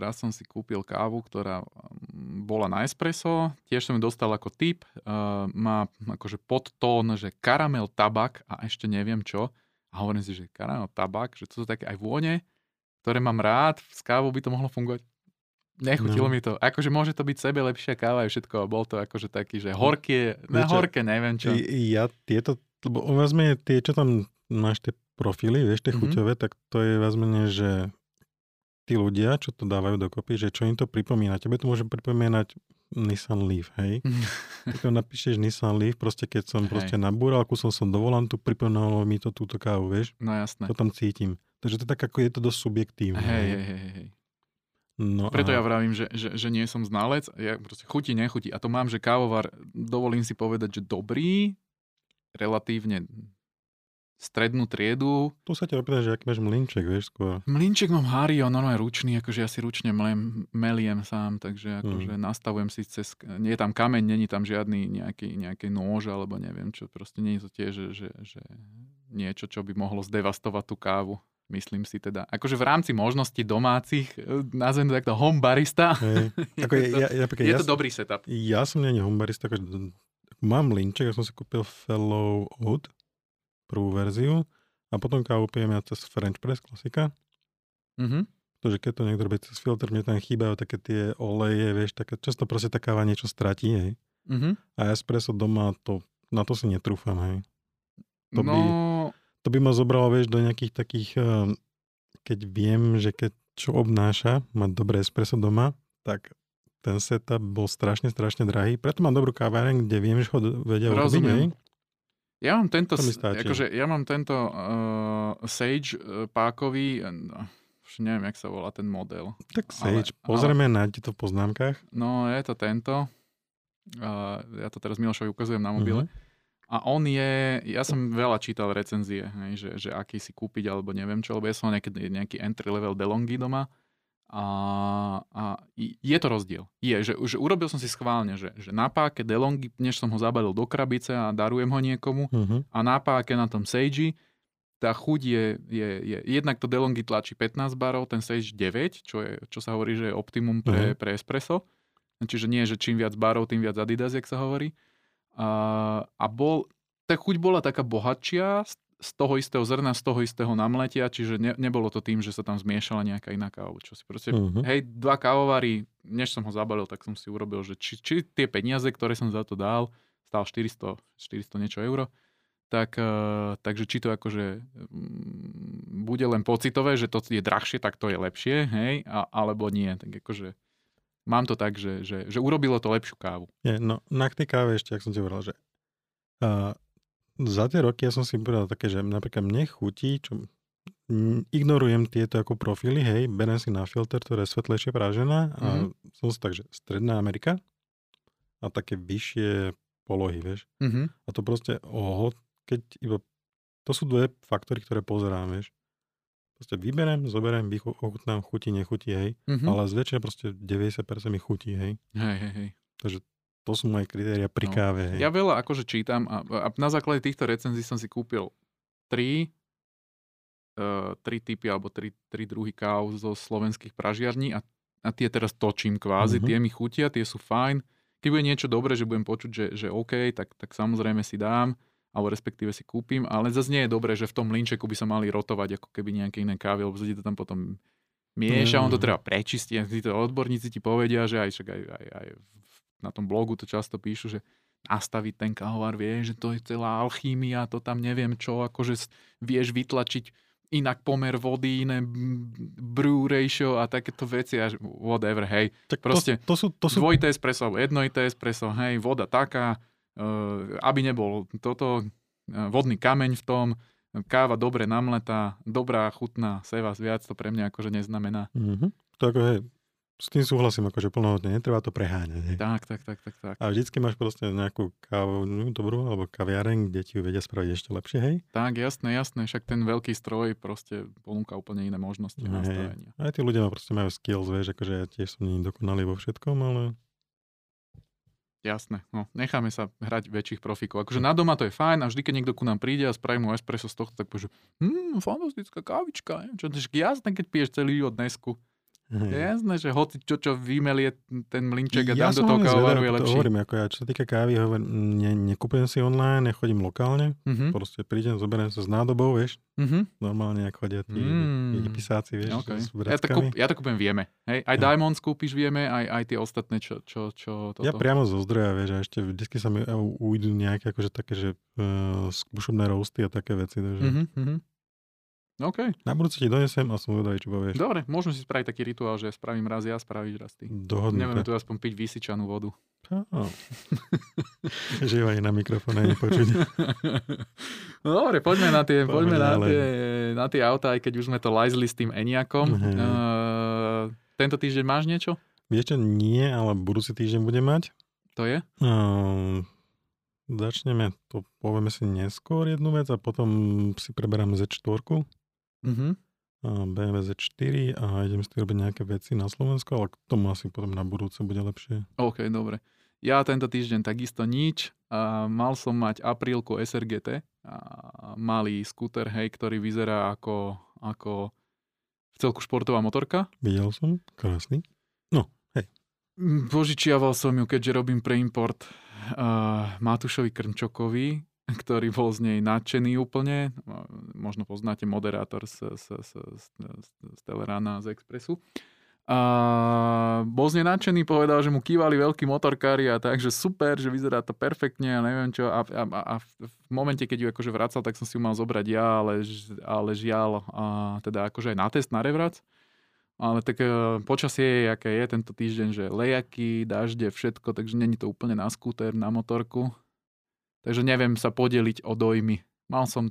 kávu, ktorá bola na espresso, tiež som ju dostal ako tip, má akože podtón, že karamel, tabak a ešte neviem čo. A hovorím si, že karamel, tabak, že to sú také aj vône, ktoré mám rád, s kávou by to mohlo fungovať. Nechutilo mi to. Akože môže to byť sebe lepšia káva a všetko. A bol to akože taký, že horké, neviem čo. Ja tieto, lebo vlastne tie, čo tam máš tie profily, vieš, tie chuťové, tak to je vlastne, že tí ľudia, čo to dávajú dokopy, že čo im to pripomína. Tebe to môže pripomínať Nissan Leaf, hej? Tak napíšeš Nissan Leaf, proste keď som proste nabúral, kúsol som do volantu, pripomínalo mi to túto kávu, vieš? No jasné. To tam cítim. Takže to tak ako je to dosť subjektívne. Hej. No Preto ja vravím, že nie som znalec, ja proste chutí, nechutí. A to mám, že kávovar, dovolím si povedať, že dobrý, relatívne strednú triedu. Tu sa ťa opýtam, že aký máš mlynček, vieš, skôr. Mlynček mám Hario, normálne ručný, akože ja si ručne meliem sám, takže akože nastavujem si cez... Nie je tam kameň, není tam žiadny nejaký nôž, alebo neviem čo, proste nie je to tiež, že niečo, čo by mohlo zdevastovať tú kávu. Myslím si teda. Akože v rámci možností domácich, nazvem to takto home barista, je to dobrý setup. Ja som nie home barista, mám mlynček, ja som si kúpil Fellow Oat, prvú verziu, a potom kávu pijem ja cez French Press, klasika. Pretože keď to niekto robí cez filter, mne tam chýbajú také tie oleje, vieš, také, často proste tá káva niečo stratí, hej. A espresso doma, na to si netrúfam, hej. To by ma zobralo, vieš, do nejakých takých, keď viem, že čo obnáša mať dobré espresso doma, tak ten setup bol strašne drahý. Preto mám dobrú kávareň, kde viem, že ho vedia urobiť, hej. Ja mám tento Sage pákový, už neviem, jak sa volá ten model. Tak Sage, pozrieme, nájdete to v poznámkach. No, je to tento. Ja to teraz Milošovi ukazujem na mobile. A on ja som veľa čítal recenzie, hej, že aký si kúpiť, alebo neviem čo, lebo ja som nejaký entry level DeLonghi doma a je to rozdiel. Že urobil som si schválne, že na páke DeLonghi, než som ho zabalil do krabice a darujem ho niekomu, a na páke na tom Sage, tá chuť je jednak to DeLonghi tlačí 15 barov, ten Sage 9, čo sa hovorí, že je optimum pre espresso. Čiže nie, že čím viac barov, tým viac Adidas, jak sa hovorí. Tá chuť bola taká bohatšia z toho istého zrna, z toho istého namletia, čiže nebolo to tým, že sa tam zmiešala nejaká iná káva. Čo si proste, hej, 2 kávovary, než som ho zabalil, tak som si urobil, že či tie peniaze, ktoré som za to dal, stál 400 niečo euro, takže či to akože bude len pocitové, že to je drahšie, tak to je lepšie, hej, alebo nie, tak akože mám to tak, že urobilo to lepšiu kávu. No, na tej káve ešte, jak som ti hovoril, že za tie roky ja som si povedal také, že napríklad mne chutí, ignorujem tieto ako profily, hej, beriem si na filter, ktorá je svetlejšie prážená a som si tak, že Stredná Amerika a také vyššie polohy, vieš. A to proste, keď iba, to sú 2 faktory, ktoré pozerám, vieš. Proste vyberiem, zoberiem, ochutnám, chutí, nechutí, hej. Ale zväčšine proste 90% mi chutí, hej. Hej. Takže to sú moje kritéria pri káve, hej. Ja veľa akože čítam a na základe týchto recenzií som si kúpil 3 typy alebo 3 druhy káv zo slovenských pražiarní a tie teraz točím kvázi, tie mi chutia, tie sú fajn. Keď bude niečo dobré, že budem počuť, že OK, tak samozrejme si dám, alebo respektíve si kúpim, ale zase nie je dobré, že v tom mlynčeku by sa mali rotovať ako keby nejaké iné kávy, lebo to tam potom mieša, on to treba prečistiť, títo odborníci ti povedia, že aj na tom blogu to často píšu, že nastaviť ten kávovar, vieš, že to je celá alchýmia, to tam neviem čo, akože vieš vytlačiť inak pomer vody, iné brew ratio a takéto veci, až whatever, hej. Tak proste to sú... dvojité espresso, jednoité espresso, hej, voda taká, aby nebol vodný kameň v tom, káva dobre namletá, dobrá, chutná, sevas, viac to pre mňa akože neznamená. To ako, hej, s tým súhlasím, akože plnohodne, netreba to preháňať. Hej. Tak. A vždycky máš proste nejakú kávu dobrú, alebo kaviareň, kde ti ju vedia spraviť ešte lepšie, hej? Tak, jasné, však ten veľký stroj proste ponúka úplne iné možnosti nastavenia. Aj tí ľudia proste majú skills, vieš, akože ja tiež som nie dokonalý vo všetkom, ale... Jasné, no necháme sa hrať väčších profíkov. Akože na doma to je fajn a vždy, keď niekto ku nám príde a spraví mu espresso z tohto, tak povie, fantastická kávička. Čo to je jasné, keď piješ celý od Nesku. Je jasné, že hoci čo vymelie ten mlynček a dám do toho kávovaru je lepší. Hovorím, ako ja, čo sa týka kávy, nekúpujem si online, nechodím lokálne, proste prídem, zoberiem sa s nádobou, vieš, normálne ako chodia tí pisáci, vieš, s vrackami. Ja to kúpem Vieme, hej, aj Diamonds kúpiš Vieme, aj tie ostatné, čo toto. Ja priamo zo zdroja, vieš, a ešte vždycky sa mi ujdu nejaké, akože také, že skúšobné roasty a také veci, takže... OK. Na budúce ti donesem a som vedavý, čo povieš. Dobre, môžeme si spraviť taký rituál, že spravím raz ja, spravíš raz ty. Nebudeme Dohodnuté. tu aspoň piť vysyčanú vodu. Že aj na mikrofóne nepočuť. No dobre, poďme Poďme na tie autá, aj keď už sme to lajzli s tým Enyaqom. Tento týždeň máš niečo? Vieš čo, nie, ale budúci týždeň bude mať. To je? Začneme, to povieme si neskôr jednu vec a potom si preberáme Z4. BMW Z4 a idem si robiť nejaké veci na Slovensku, ale k tomu asi potom na budúce bude lepšie. OK, dobre. Ja tento týždeň takisto nič. Mal som mať aprílku SRGT, malý skúter, hej, ktorý vyzerá ako v celku športová motorka. Videl som, krásny. No, hej. Požičiaval som ju, keďže robím pre import Matúšovi Krnčokovi, ktorý bol z nej nadšený úplne. Možno poznáte moderátor z Telerána, z Expressu. Bol z nej nadšený, povedal, že mu kývali veľkí motorkári a takže super, že vyzerá to perfektne a neviem čo. A v momente, keď ju akože vracal, tak som si ju mal zobrať ja, ale žiaľ, teda akože aj na test, na revrac. Ale tak počasie je, aké je tento týždeň, že lejaky, dažde, všetko, takže není to úplne na skúter, na motorku. Takže neviem sa podeliť o dojmy. Mal som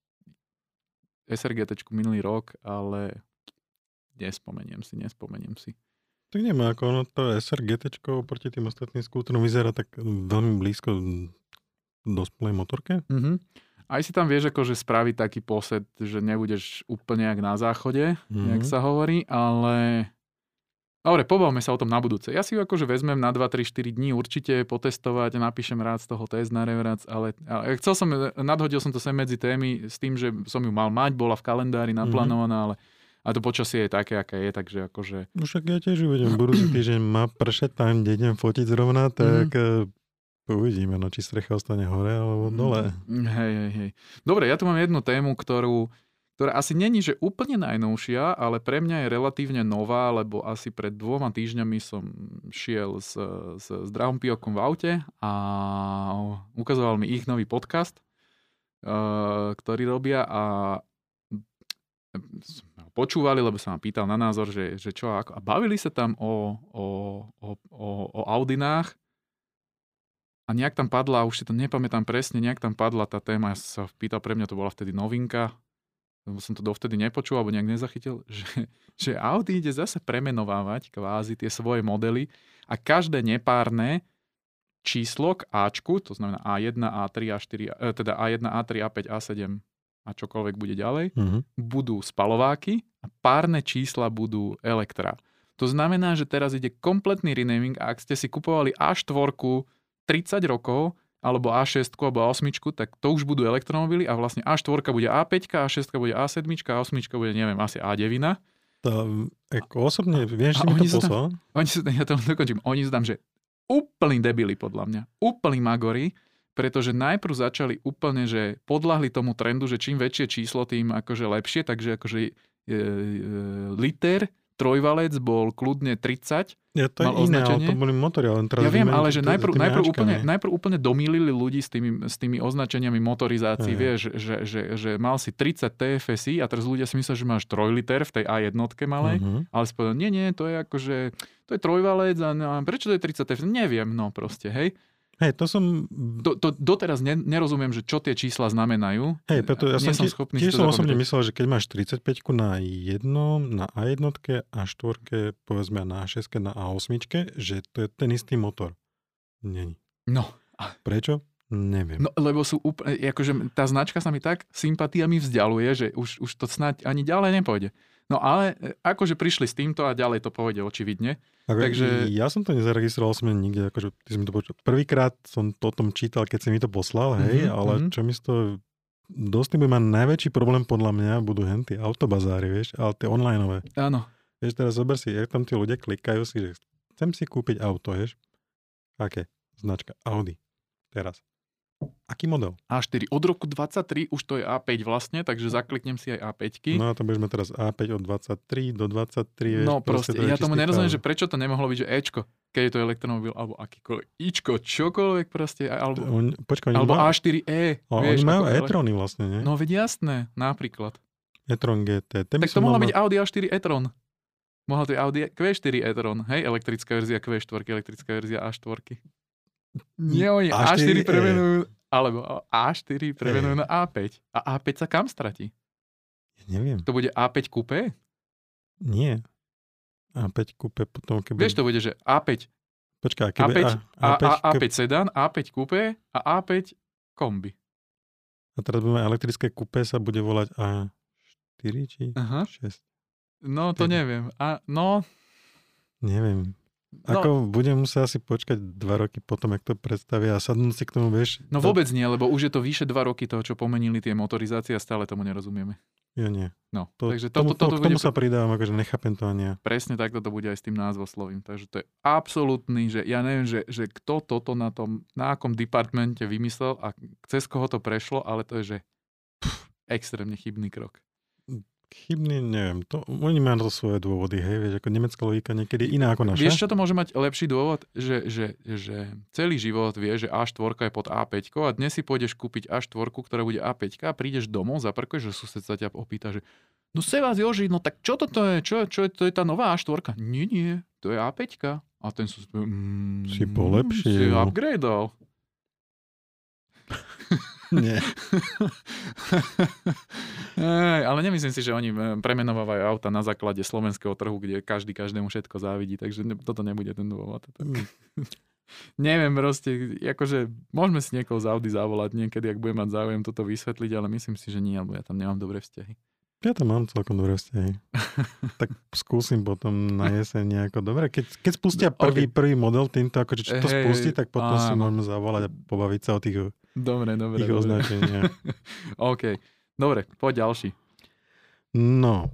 SRGT minulý rok, ale nespomeniem si. Tak neviem, ako ono to SRGT proti tým ostatným skúterom vyzerá tak veľmi blízko dospelej motorke. Aj si tam vieš akože spraviť taký posed, že nebudeš úplne jak na záchode, jak sa hovorí, ale dobre, pobavme sa o tom na budúce. Ja si ju akože vezmem na 2, 3, 4 dní určite potestovať, napíšem rád z toho test na reverac, ale nadhodil som to sem medzi témy s tým, že som ju mal mať, bola v kalendári naplánovaná, ale a to počasie je také, aké je, takže akože... No však ja tiež uvidím, budúci týždeň má pršať tam, kde idem fotiť zrovna, tak uvidíme, no či strecha ostane hore alebo dole. Hej. Dobre, ja tu mám jednu tému, ktorá asi není, že úplne najnovšia, ale pre mňa je relatívne nová, lebo asi pred 2 týždňami som šiel s Drahom Piokom v aute a ukazoval mi ich nový podcast, ktorý robia a počúvali, lebo sa ma pýtal na názor, že čo ako. A bavili sa tam o Audinách a nejak tam padla, už si to nepamätám presne, nejak tam padla tá téma, ja sa pýtal, pre mňa to bola vtedy novinka, lebo som to dovtedy nepočul, alebo nejak nezachytil, že Audi ide zase premenovávať kvázi tie svoje modely a každé nepárne číslo k Ačku, to znamená A1, A3, A4, teda A1, A3, A5, A7 a čokoľvek bude ďalej, budú spalováky a párne čísla budú elektra. To znamená, že teraz ide kompletný renaming a ak ste si kupovali A4 30 rokov, alebo A6 alebo A8, tak to už budú elektromobily a vlastne A4 bude A5, A6 bude A7, A8 bude, neviem, asi A9. To, ako osobne, vieš, že mi to poslal? Ja to dokončím. Oni zdám, že úplný debili podľa mňa. Úplný magori, pretože najprv začali úplne, že podľahli tomu trendu, že čím väčšie číslo, tým akože lepšie, takže akože liter, trojvalec bol kľudne 30. Ja to je iné, ale to boli motory, ale teraz... Ja viem, ale že najprv úplne domýlili ľudí s tými označeniami motorizácií, vieš, že mal si 30 TFSI a teraz ľudia si myslia, že máš 3 liter v tej A1 malej, ale si povedal, nie, to je akože, to je trojvalec a prečo to je 30 TFSI? Neviem, no proste, hej. Hej, to som... Doteraz nerozumiem, že čo tie čísla znamenajú. Hej, preto ja som schopný tiež som osobne myslel, že keď máš 35 na A1 a 4, povedzme na A6, na A8, že to je ten istý motor. Není. No. Prečo? Neviem. No, lebo sú úplne, akože tá značka sa mi tak sympatiami vzdialuje, že už to snáď ani ďalej nepôjde. No ale akože prišli s týmto a ďalej to pôjde očividne. Takže... Ja som to nezaregistroval som nikde, akože ty si mi to počul. Prvýkrát som to o tom čítal, keď si mi to poslal, hej, ale čo mi z toho dosť bude mať najväčší problém podľa mňa budú henty autobazáry, vieš, ale tie onlineové. Áno. Vieš, teraz zober si, jak tam tí ľudia klikajú si, že chcem si kúpiť auto, vieš. Aké? Značka Audi. Teraz. Aký model? A4. Od roku 23 už to je A5 vlastne, takže zakliknem si aj A5-ky. No a to budeme teraz A5 od 23 do 23. No proste, ja tomu nerozumiem, že prečo to nemohlo byť, že Ečko, keď je to elektromobil, alebo akýkoľvek Ičko, čokoľvek proste, alebo A4E. Oni majú e-trony vlastne, nie? No veď jasné, napríklad. e-tron GT. Tak to mohla byť Audi A4 e-tron. Mohla to byť Audi Q4 e-tron. Hej, elektrická verzia Q4, elektrická verzia A4. Nie, oni A4 premenujú, alebo A4 premenujú na A5. A A5 sa kam stratí? Ja neviem. To bude A5 Coupé? Nie. A5 Coupé potom, keby... Vieš, to bude, že A5. Počkaj, keby A5 sedán, A5 Coupé a A5 kombi. A teraz budeme elektrické Coupé sa bude volať A4 či 6? No, to neviem. Neviem. Ako budem musieť asi počkať 2 roky potom, jak to predstavia a sadnúť si k tomu, vieš? No vôbec nie, lebo už je to vyše 2 roky toho, čo pomenili tie motorizácie a stále tomu nerozumieme. Ja nie. No, takže k tomu sa pridávam, akože nechápem to ani ja. Presne takto to bude aj s tým názvoslovím. Takže to je absolútny, že ja neviem, že kto toto na akom departmente vymyslel a cez koho to prešlo, ale to je, že extrémne chybný krok. Chybný, neviem. Oni majú na to svoje dôvody, hej, vieš, ako nemecká logika niekedy iná ako naša. Vieš, čo to môže mať lepší dôvod? Že celý život vie, že A4 je pod A5 a dnes si pôjdeš kúpiť A4, ktorá bude A5 a prídeš domov, zaparkuješ, že sused sa ťa opýta, že no Sevás Joži, no tak čo toto je? Čo to je tá nová A4? Nie, to je A5. A ten sused si polepšil. Si upgradeol. Nie. Ale nemyslím si, že oni premenovávajú auta na základe slovenského trhu, kde každý každému všetko závidí, takže toto nebude ten dôvod. Neviem proste, akože môžeme si niekoho z Audi zavolať niekedy, ak budem mať záujem toto vysvetliť, ale myslím si, že nie, lebo ja tam nemám dobré vzťahy. Ja tam mám celkom dobré vzťahy. Tak skúsim potom na jeseň nejako. Dobre, keď spustia prvý model týmto, akože čo to spustí, tak potom si môžeme zavolať a pobaviť sa o tých označeniach. OK. Dobre, poď ďalší. No,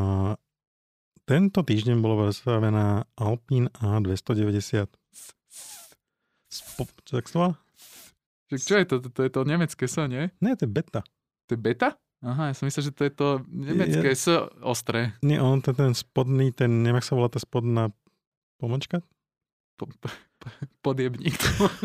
tento týždeň bolo predstavená Alpine A290. Čo je to? To je to nemecké S, nie? Nie, to je beta. To je beta? Aha, ja som myslel, že to je to nemecké S ostré. Nie, on to ten spodný, neviem, jak sa volá tá spodná pomočka? Podjebník.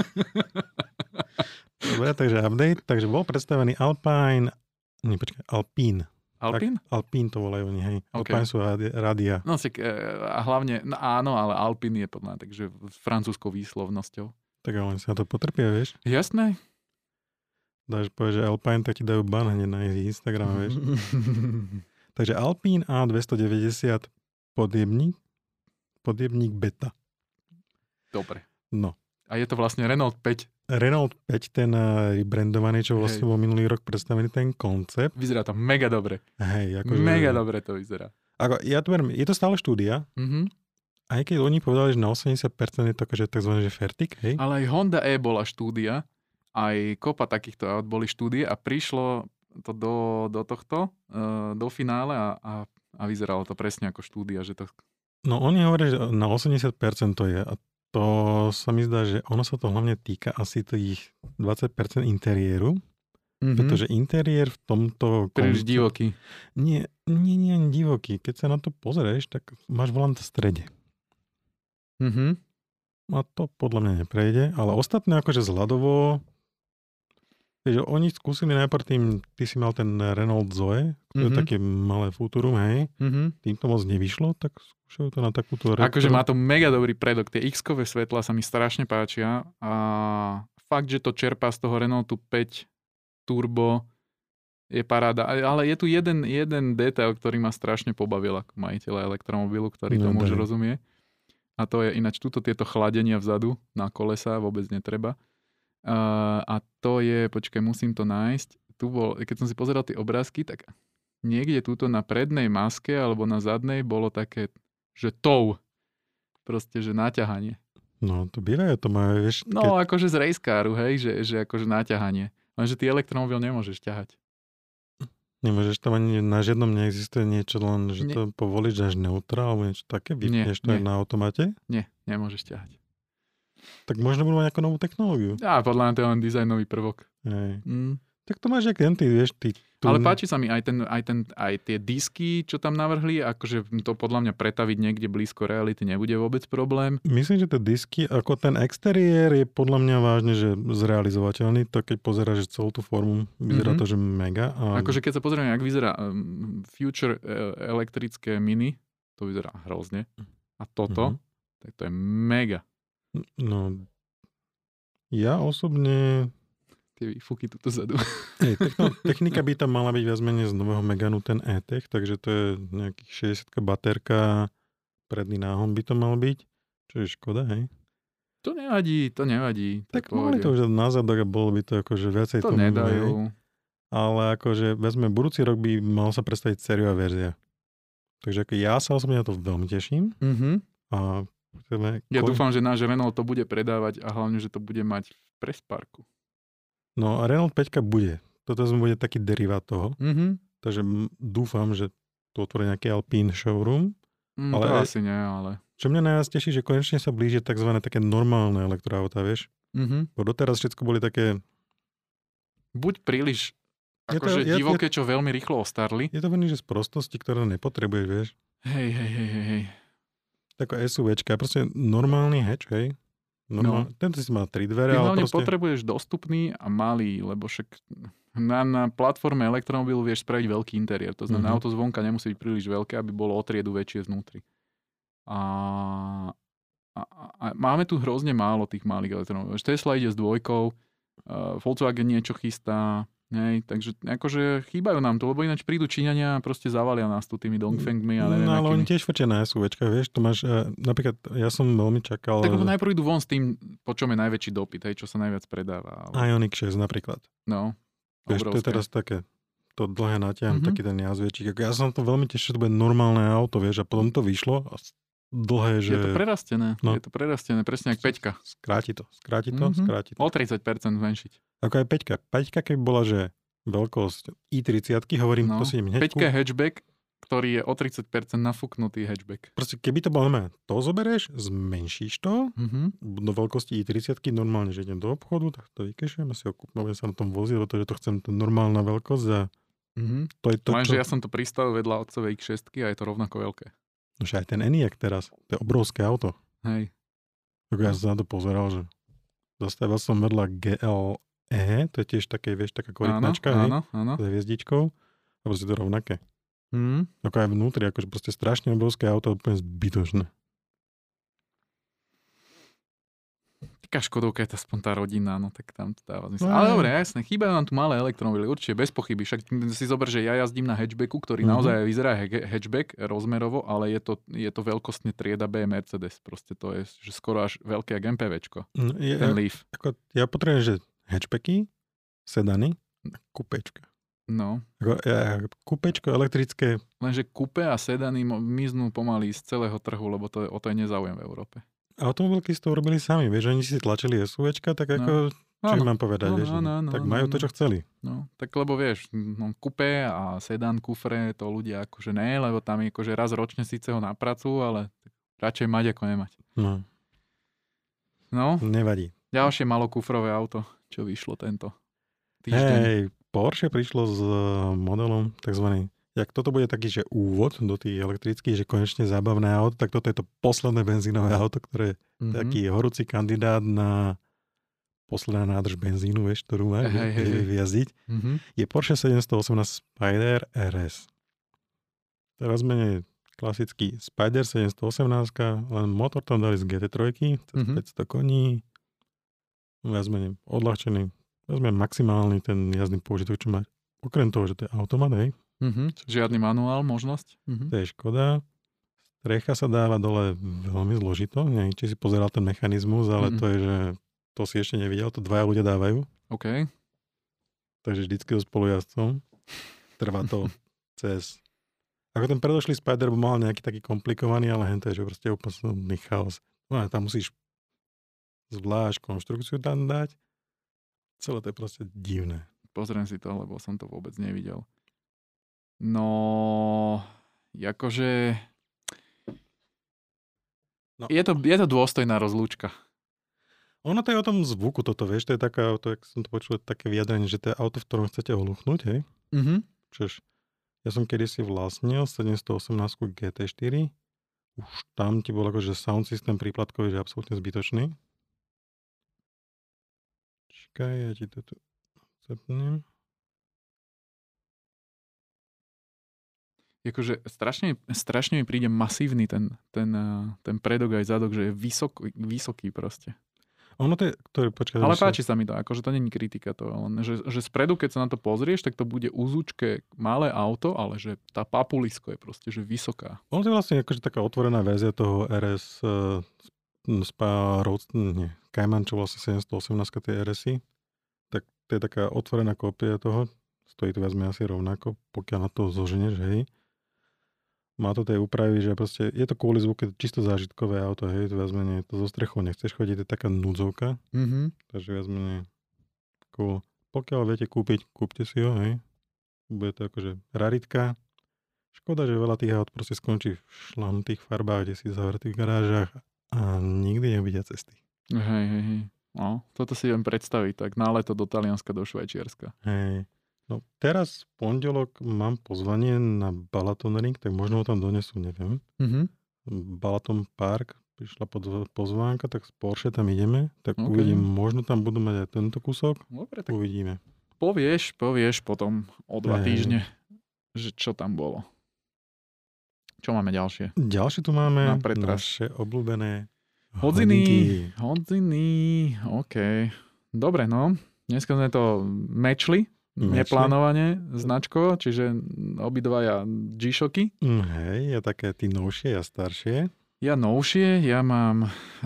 Dobre, takže update. Takže bol predstavený Alpine. Alpine. Alpine? Tak, Alpine to volajú oni, hej. Okay. Alpine sú rádia. No a hlavne, no áno, ale Alpine je podľa, takže s francúzskou výslovnosťou. Tak oni sa na to potrpia, vieš. Jasné. Dáš povedať, že Alpine, tak ti dajú ban hneď na Instagram, vieš. Takže Alpine A290 podjebník beta. Dobre. No. A je to vlastne Renault 5. Renault 5, ten rebrandovaný, čo vlastne bol minulý rok predstavený ten koncept. Vyzerá to mega dobre. Hej, akože... Mega dobre to vyzerá. Ja to verím, je to stále štúdia. Aj keď oni povedali, že na 80% je to akože tzv. Fertik, hej? Ale aj Honda E bola štúdia. Aj kopa takýchto aut boli štúdie a prišlo to do tohto, do finále a vyzeralo to presne ako štúdia. Že to... No oni hovoria, že na 80% to je a to sa mi zdá, že ono sa to hlavne týka asi tých 20% interiéru, pretože interiér v tomto... Príliš divoký. Nie divoký. Keď sa na to pozrieš, tak máš volant v strede. A to podľa mňa neprejde, ale ostatné akože zľadovo. Vieš, oni skúsili najprv ty si mal ten Renault Zoe, to je také malé Futurum, hej. Tým to moc nevyšlo, tak skúšajú to na takúto... Akože má to mega dobrý predok. Tie X-kové svetlá sa mi strašne páčia a fakt, že to čerpá z toho Renaultu 5 Turbo je paráda. Ale je tu jeden detail, ktorý ma strašne pobavil ako majiteľa elektromobilu, ktorý tomu už rozumie. A to je ináč tieto chladenia vzadu na kolesa vôbec netreba. A to je, počkaj, musím to nájsť. Tu bol, keď som si pozeral tie obrázky, tak niekde túto na prednej maske alebo na zadnej bolo také, že tow. Proste, že naťahanie. No, to bývajú, to majú, vieš. No, akože z rejskáru, hej, že akože naťahanie. Lenže ty elektromobil nemôžeš ťahať. Nemôžeš tam ani na žiadnom neexistuje niečo, len že to povolíš až neutra, alebo niečo také, vypneš to aj na automate? Nie, nemôžeš ťahať. Tak možno budú mať nejakú novú technológiu. Ja, podľa mňa to je len dizajnový prvok. Hej. Tak to máš jak ty, vieš, ty Ale páči sa mi aj tie disky, čo tam navrhli, akože to podľa mňa pretaviť niekde blízko reality nebude vôbec problém. Myslím, že tie disky, ako ten exteriér je podľa mňa vážne, že zrealizovateľný, to keď pozeráš celú tú formu, vyzerá to, že mega. A... Akože keď sa pozrieme, jak vyzerá Future elektrické Mini, to vyzerá hrozne. A toto, tak to je mega. No, ja osobne... Tie výfuky tuto zadu. Technika by tam mala byť viac menej z nového Meganu ten E-Tech, takže to je nejakých 60 baterka, predný náhon by to mal byť, čo je škoda, hej? To nevadí. Tak mohli to už na zadok a bolo by to akože viacej to nedajú. Ale akože vezme, budúci rok by mal sa predstaviť sériová verzia. Takže ako ja sa osobne na to veľmi teším. A ja dúfam, že náš Renault to bude predávať a hlavne, že to bude mať v Pressparku. No a Renault 5 bude. Toto bude taký derivát toho. Takže dúfam, že to otvorí nejaký Alpine showroom. Ale to asi nie, ale... Čo mňa najviac teší, že konečne sa blíži tzv. Také normálne elektroauta, vieš? Bo doteraz všetko boli také... Buď príliš divoké, čo veľmi rýchlo ostarli. Je to veľmi, že z prostosti, ktoré nepotrebuješ, vieš? Hej. Tako SUVčka, proste normálny hatch, hej? Tento si má 3 dvere, ale proste... potrebuješ dostupný a malý, lebo však na platforme elektromobilu vieš spraviť veľký interiér. To znamená, auto zvonka nemusí byť príliš veľké, aby bolo o triedu väčšie znútri. A máme tu hrozne málo tých malých elektromobilov. Tesla ide s 2, Volkswagen niečo chystá, hej, takže akože chýbajú nám to, lebo ináč prídu Číňania a proste zavalia nás tu tými Dongfengmi a neviem. No ale oni tiež vrčia na SUVčka, vieš, to máš, napríklad ja som veľmi čakal... Tak najprv idú von s tým, po čom je najväčší dopyt, hej, čo sa najviac predáva. Ale... Ioniq 6 napríklad. No, vieš, to je teraz také, to dlhé natiahnu, taký ten jazdviečík. Ja som to veľmi tešil, že to bude normálne auto, vieš, a potom to vyšlo a dlhé, že... Je to prerastené, presne jak 5. Skráti to. O 30% zmenšiť. Ako aj 5. 5, keby bola, že veľkosť i30, hovorím, to si idem hneď. 5 je hatchback, ktorý je o 30% nafúknutý hatchback. Proste keby to bolo to zoberieš, zmenšíš to do veľkosti i30, normálne, že idem do obchodu, tak to vykešujem a si ho kúpim, budem sa na tom voziť, pretože to chcem to normálna veľkosť a to je to, lenže ja som to pristavil vedľa otcovej X6 a je to rovnako veľké. No aj ten Enyaq teraz, to je obrovské auto. Hej. Tak ja som na to pozeral, že zastavil som vedľa GLE, to je tiež také, vieš, taká korytnačka, áno. S hviezdičkou, a proste to rovnaké. Ako aj vnútri, akože proste strašne obrovské auto, úplne zbytočné. Taká škodovka je aspoň tá rodina, no tak tam to dáva zmysel. Ale dobre, jasné, chýbajú nám tu malé elektromobily, určite, bez pochyby. Však si zober, že ja jazdím na hatchbacku, ktorý naozaj vyzerá hatchback rozmerovo, ale je to veľkostne trieda B Mercedes. Proste to je že skoro až veľké jak MPVčko. Ten Leaf. Ja potrebujem, že hatchbacky, sedany a kupečka. No. Kupečko elektrické. Lenže kupe a sedany miznú pomaly z celého trhu, lebo o to je nezáujem v Európe. Automobilky si to urobili sami, vieš, oni si tlačili SUVčka, tak ako, čo im mám povedať, vieš, tak majú to, čo chceli. No, tak lebo vieš, kupé a sedan, kufre, to ľudia akože ne, lebo tam je akože raz ročne síce ho napracujú, ale radšej mať ako nemať. No. Nevadí. Ďalšie malokufrové auto, čo vyšlo tento týždeň. Hej, Porsche prišlo s modelom takzvaný. Jak toto bude taký, že úvod do tých elektrických, že konečne zábavné auto, tak toto je to posledné benzínové auto, ktoré je taký horúci kandidát na posledná nádrž benzínu, vieš, ktorú máš vyjazdiť. Je Porsche 718 Spyder RS. Teraz menej klasický Spyder 718, len motor tam dali z GT3, cez 500 koní, viac menej odľahčený, viac menej maximálny ten jazdný použitok, čo má. Okrem toho, že to je automat, hej. Žiadny manuál, možnosť. To je škoda. Strecha sa dáva dole veľmi zložito. Neviem, či si pozeral ten mechanizmus, ale to je, že to si ešte nevidel. To dvaja ľudia dávajú. OK. Takže vždycky so spolujazdcom. Trvá to cez... Ako ten predošlý Spider mal nejaký taký komplikovaný, ale hento je, že proste úplný chaos. No a tam musíš zvlášť konštrukciu tam dať. Celé to je proste divné. Pozriem si to, lebo som to vôbec nevidel. No, akože... No. Je to dôstojná rozlúčka. Ono to je o tom zvuku toto, vieš, to je taká, jak som to počul, také vyjadrenie, že to je auto, v ktorom chcete ohluchnúť, hej? Čiže ja som kedysi vlastnil 718 GT4. Už tam ti bol akože sound systém príplatkový, že absolútne zbytočný. Čakaj, ja ti to tu cepnem. Akože strašne mi príde masívny ten predok aj zadok, že je vysoký proste. Ono to je, počkaj. Ale páči sa mi to, akože to není kritika to, len že spredu, keď sa na to pozrieš, tak to bude úzučké malé auto, ale že tá papulisko je proste, že vysoká. Ono to je vlastne akože taká otvorená verzia toho RS Cayman, čo vlastne 718 tie RSy. Tak to je taká otvorená kópia toho. Stojí to viac asi rovnako, pokiaľ na to zoženieš, hej. Má to tej úpravy, že proste je to kvôli zvuku čisto zážitkové auto, hej, to viac menej to zo strechou nechceš chodiť, je taká núdzovka, takže viac menej cool. Pokiaľ viete kúpiť, kúpte si ho, hej, bude to akože raritka. Škoda, že veľa tých aut proste skončí v šlamtých farbách, kde si zavretých garážach a nikdy nevidia cesty. Hej. No, toto si viem predstaviť, tak na leto do Talianska, do Švajčiarska. Hej. No teraz v pondelok mám pozvanie na Balaton Ring, tak možno ho tam donesú, neviem. Balaton Park, prišla pozvánka, tak z Porsche tam ideme, tak uvidím, možno tam budú mať aj tento kúsok. Dobre, tak uvidíme. Povieš potom o 2 týždne, že čo tam bolo. Čo máme ďalšie? Ďalšie tu máme naše obľúbené Hodziny, OK. Dobre, no. Dneska sme to mečli. Neplánovane značko, čiže obidvaja G-Shocky. Hej, ja také ty novšie, ja staršie. Ja novšie, ja mám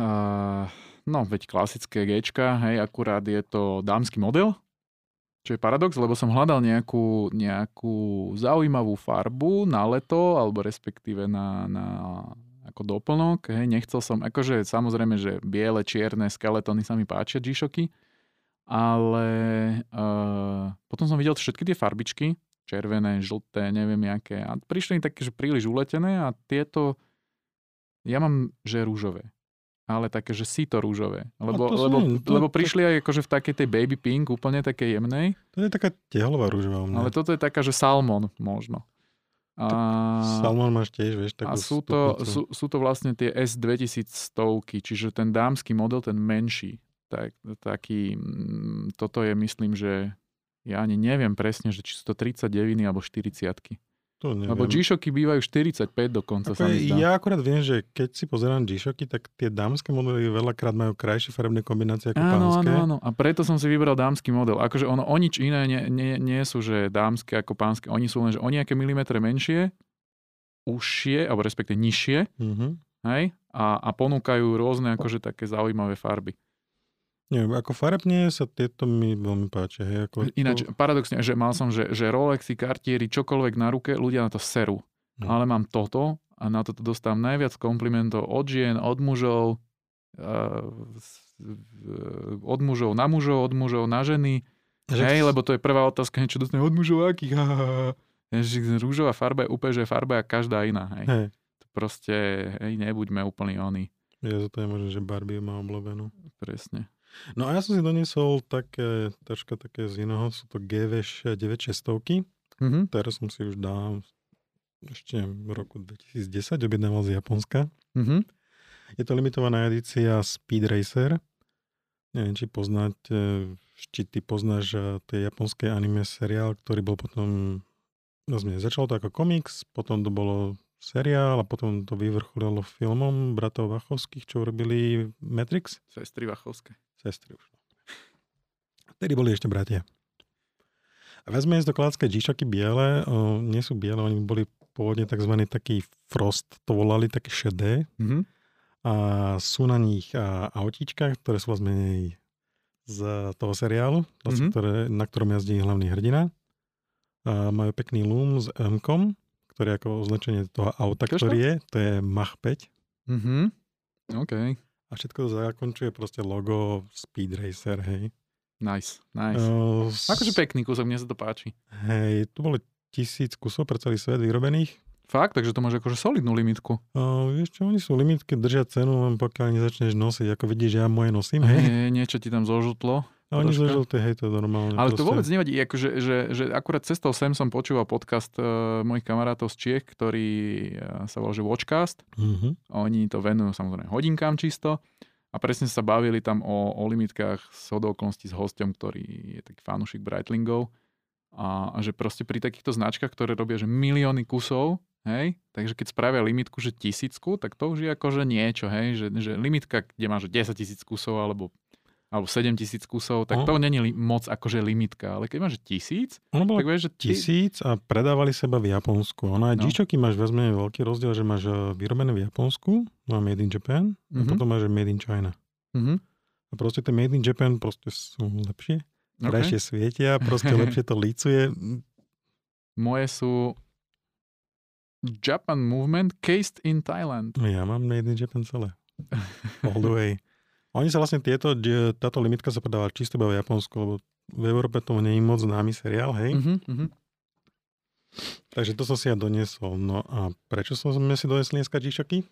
veď klasické Gčka, hej, akurát je to dámsky model, čo je paradox, lebo som hľadal nejakú zaujímavú farbu na leto, alebo respektíve na ako doplnok, hej, nechcel som, akože samozrejme, že biele, čierne skeletóny sa mi páčia G-Shocky, ale potom som videl všetky tie farbičky, červené, žlté, neviem jaké, a prišli mi také, že príliš uletené a tieto, ja mám, že rúžové, ale také, že síto rúžové, lebo prišli aj akože v takej tej baby pink, úplne také jemnej. To je taká tehlová rúžová. Ale toto je taká, že salmon možno. Salmon máš tiež, vieš, takú sú to vlastne tie S2100, čiže ten dámsky model, ten menší. Taký, toto je, myslím, že ja ani neviem presne, že či sú to 39 alebo 40-ky. To neviem. Lebo G-Shocky bývajú 45 dokonca, sa mi zdá. Ja akurát viem, že keď si pozerám G-Shocky, tak tie dámske modely veľakrát majú krajšie farebné kombinácie ako pánske. Áno. A preto som si vybral dámsky model. Akože o nič iné nie sú, že dámske ako pánske. Oni sú len, že o nejaké milimetre menšie, užšie, alebo respektive nižšie. Hej? A ponúkajú rôzne akože také zaujímavé farby. Neviem, ako farebne sa tieto mi veľmi páčia. Hej, Ináč, paradoxne, že mal som, že Rolexy, Cartieri, čokoľvek na ruke, ľudia na to serú. Ale mám toto a na toto dostávam najviac komplimentov od žien, od mužov, od mužov na ženy. Hej, lebo to je prvá otázka, čo dostane od mužov akých. Rúžová farba je úplne, že farba je každá iná. Hej. To proste, nebuďme úplný oni. Ja za to je možno, že Barbie má obľúbenú. Presne. No a ja som si doniesol troška také z iného, sú to GV 9600. Teraz som si už dal ešte v roku 2010 objednával z Japonska. Je to limitovaná edícia Speed Racer. Neviem, či ty poznáš tie japonské anime seriál, ktorý bol potom, začalo to ako komiks, potom to bolo seriál a potom to vyvrcholilo filmom bratov Wachowských, čo robili Matrix. Sestry Wachowské. Sestry už. Vtedy boli ešte bratia. A vezme to klasické G-Shocky biele, nie sú biele, oni boli pôvodne takzvaný taký frost, to volali také šedé. A sú na nich autíčka, ktoré sú vlastne z toho seriálu, na ktorom jazdí hlavný hrdina. A majú pekný lúm s M-kom, ktorý je ako označenie toho auta, ktorý to je Mach 5. OK. A všetko to zakončuje proste logo Speed Racer, hej. Nice. Akože pekný kúsok, mne sa to páči. Hej, tu boli 1000 kusov pre celý svet vyrobených. Fakt? Takže to máš akože solidnú limitku. Vieš čo, oni sú limitky, držia cenu, len pokiaľ nezačneš nosiť. Ako vidíš, ja moje nosím. Hej, niečo ti tam zožutlo. A oni zo žltej, hej, to normálne. Ale proste. to vôbec nevadí, akože, že akurát cestou sem som počúval podcast mojich kamarátov z Čiech, ktorý sa volá, že Watchcast. Oni to venujú samozrejme hodinkám čisto. A presne sa bavili tam o limitkách s okolností s hosťom, ktorý je taký fanúšik Breitlingov. A že proste pri takýchto značkách, ktoré robia že milióny kusov, hej, takže keď spravia limitku, že 1000, tak to už je akože niečo, hej, že limitka, kde máš 10 000 kusov alebo 7 000 kusov, tak to není moc akože limitka, ale keď máš 1000, tak vieš, že 1000 a predávali seba v Japonsku. Ono aj G-Shocky máš vezme veľký rozdiel, že máš vyrobené v Japonsku, no Made in Japan, a potom máš Made in China. A proste tie Made in Japan proste sú lepšie, krajšie svietia, proste lepšie to lícuje. Moje sú Japan Movement Cased in Thailand. Ja mám Made in Japan celé. All the way. Oni sa vlastne táto limitka sa predáva čisto iba v Japonsku, lebo v Európe to nie je moc známy seriál, hej? Takže to som si ja doniesol. No a prečo sme si donesli dneska G-Shocky?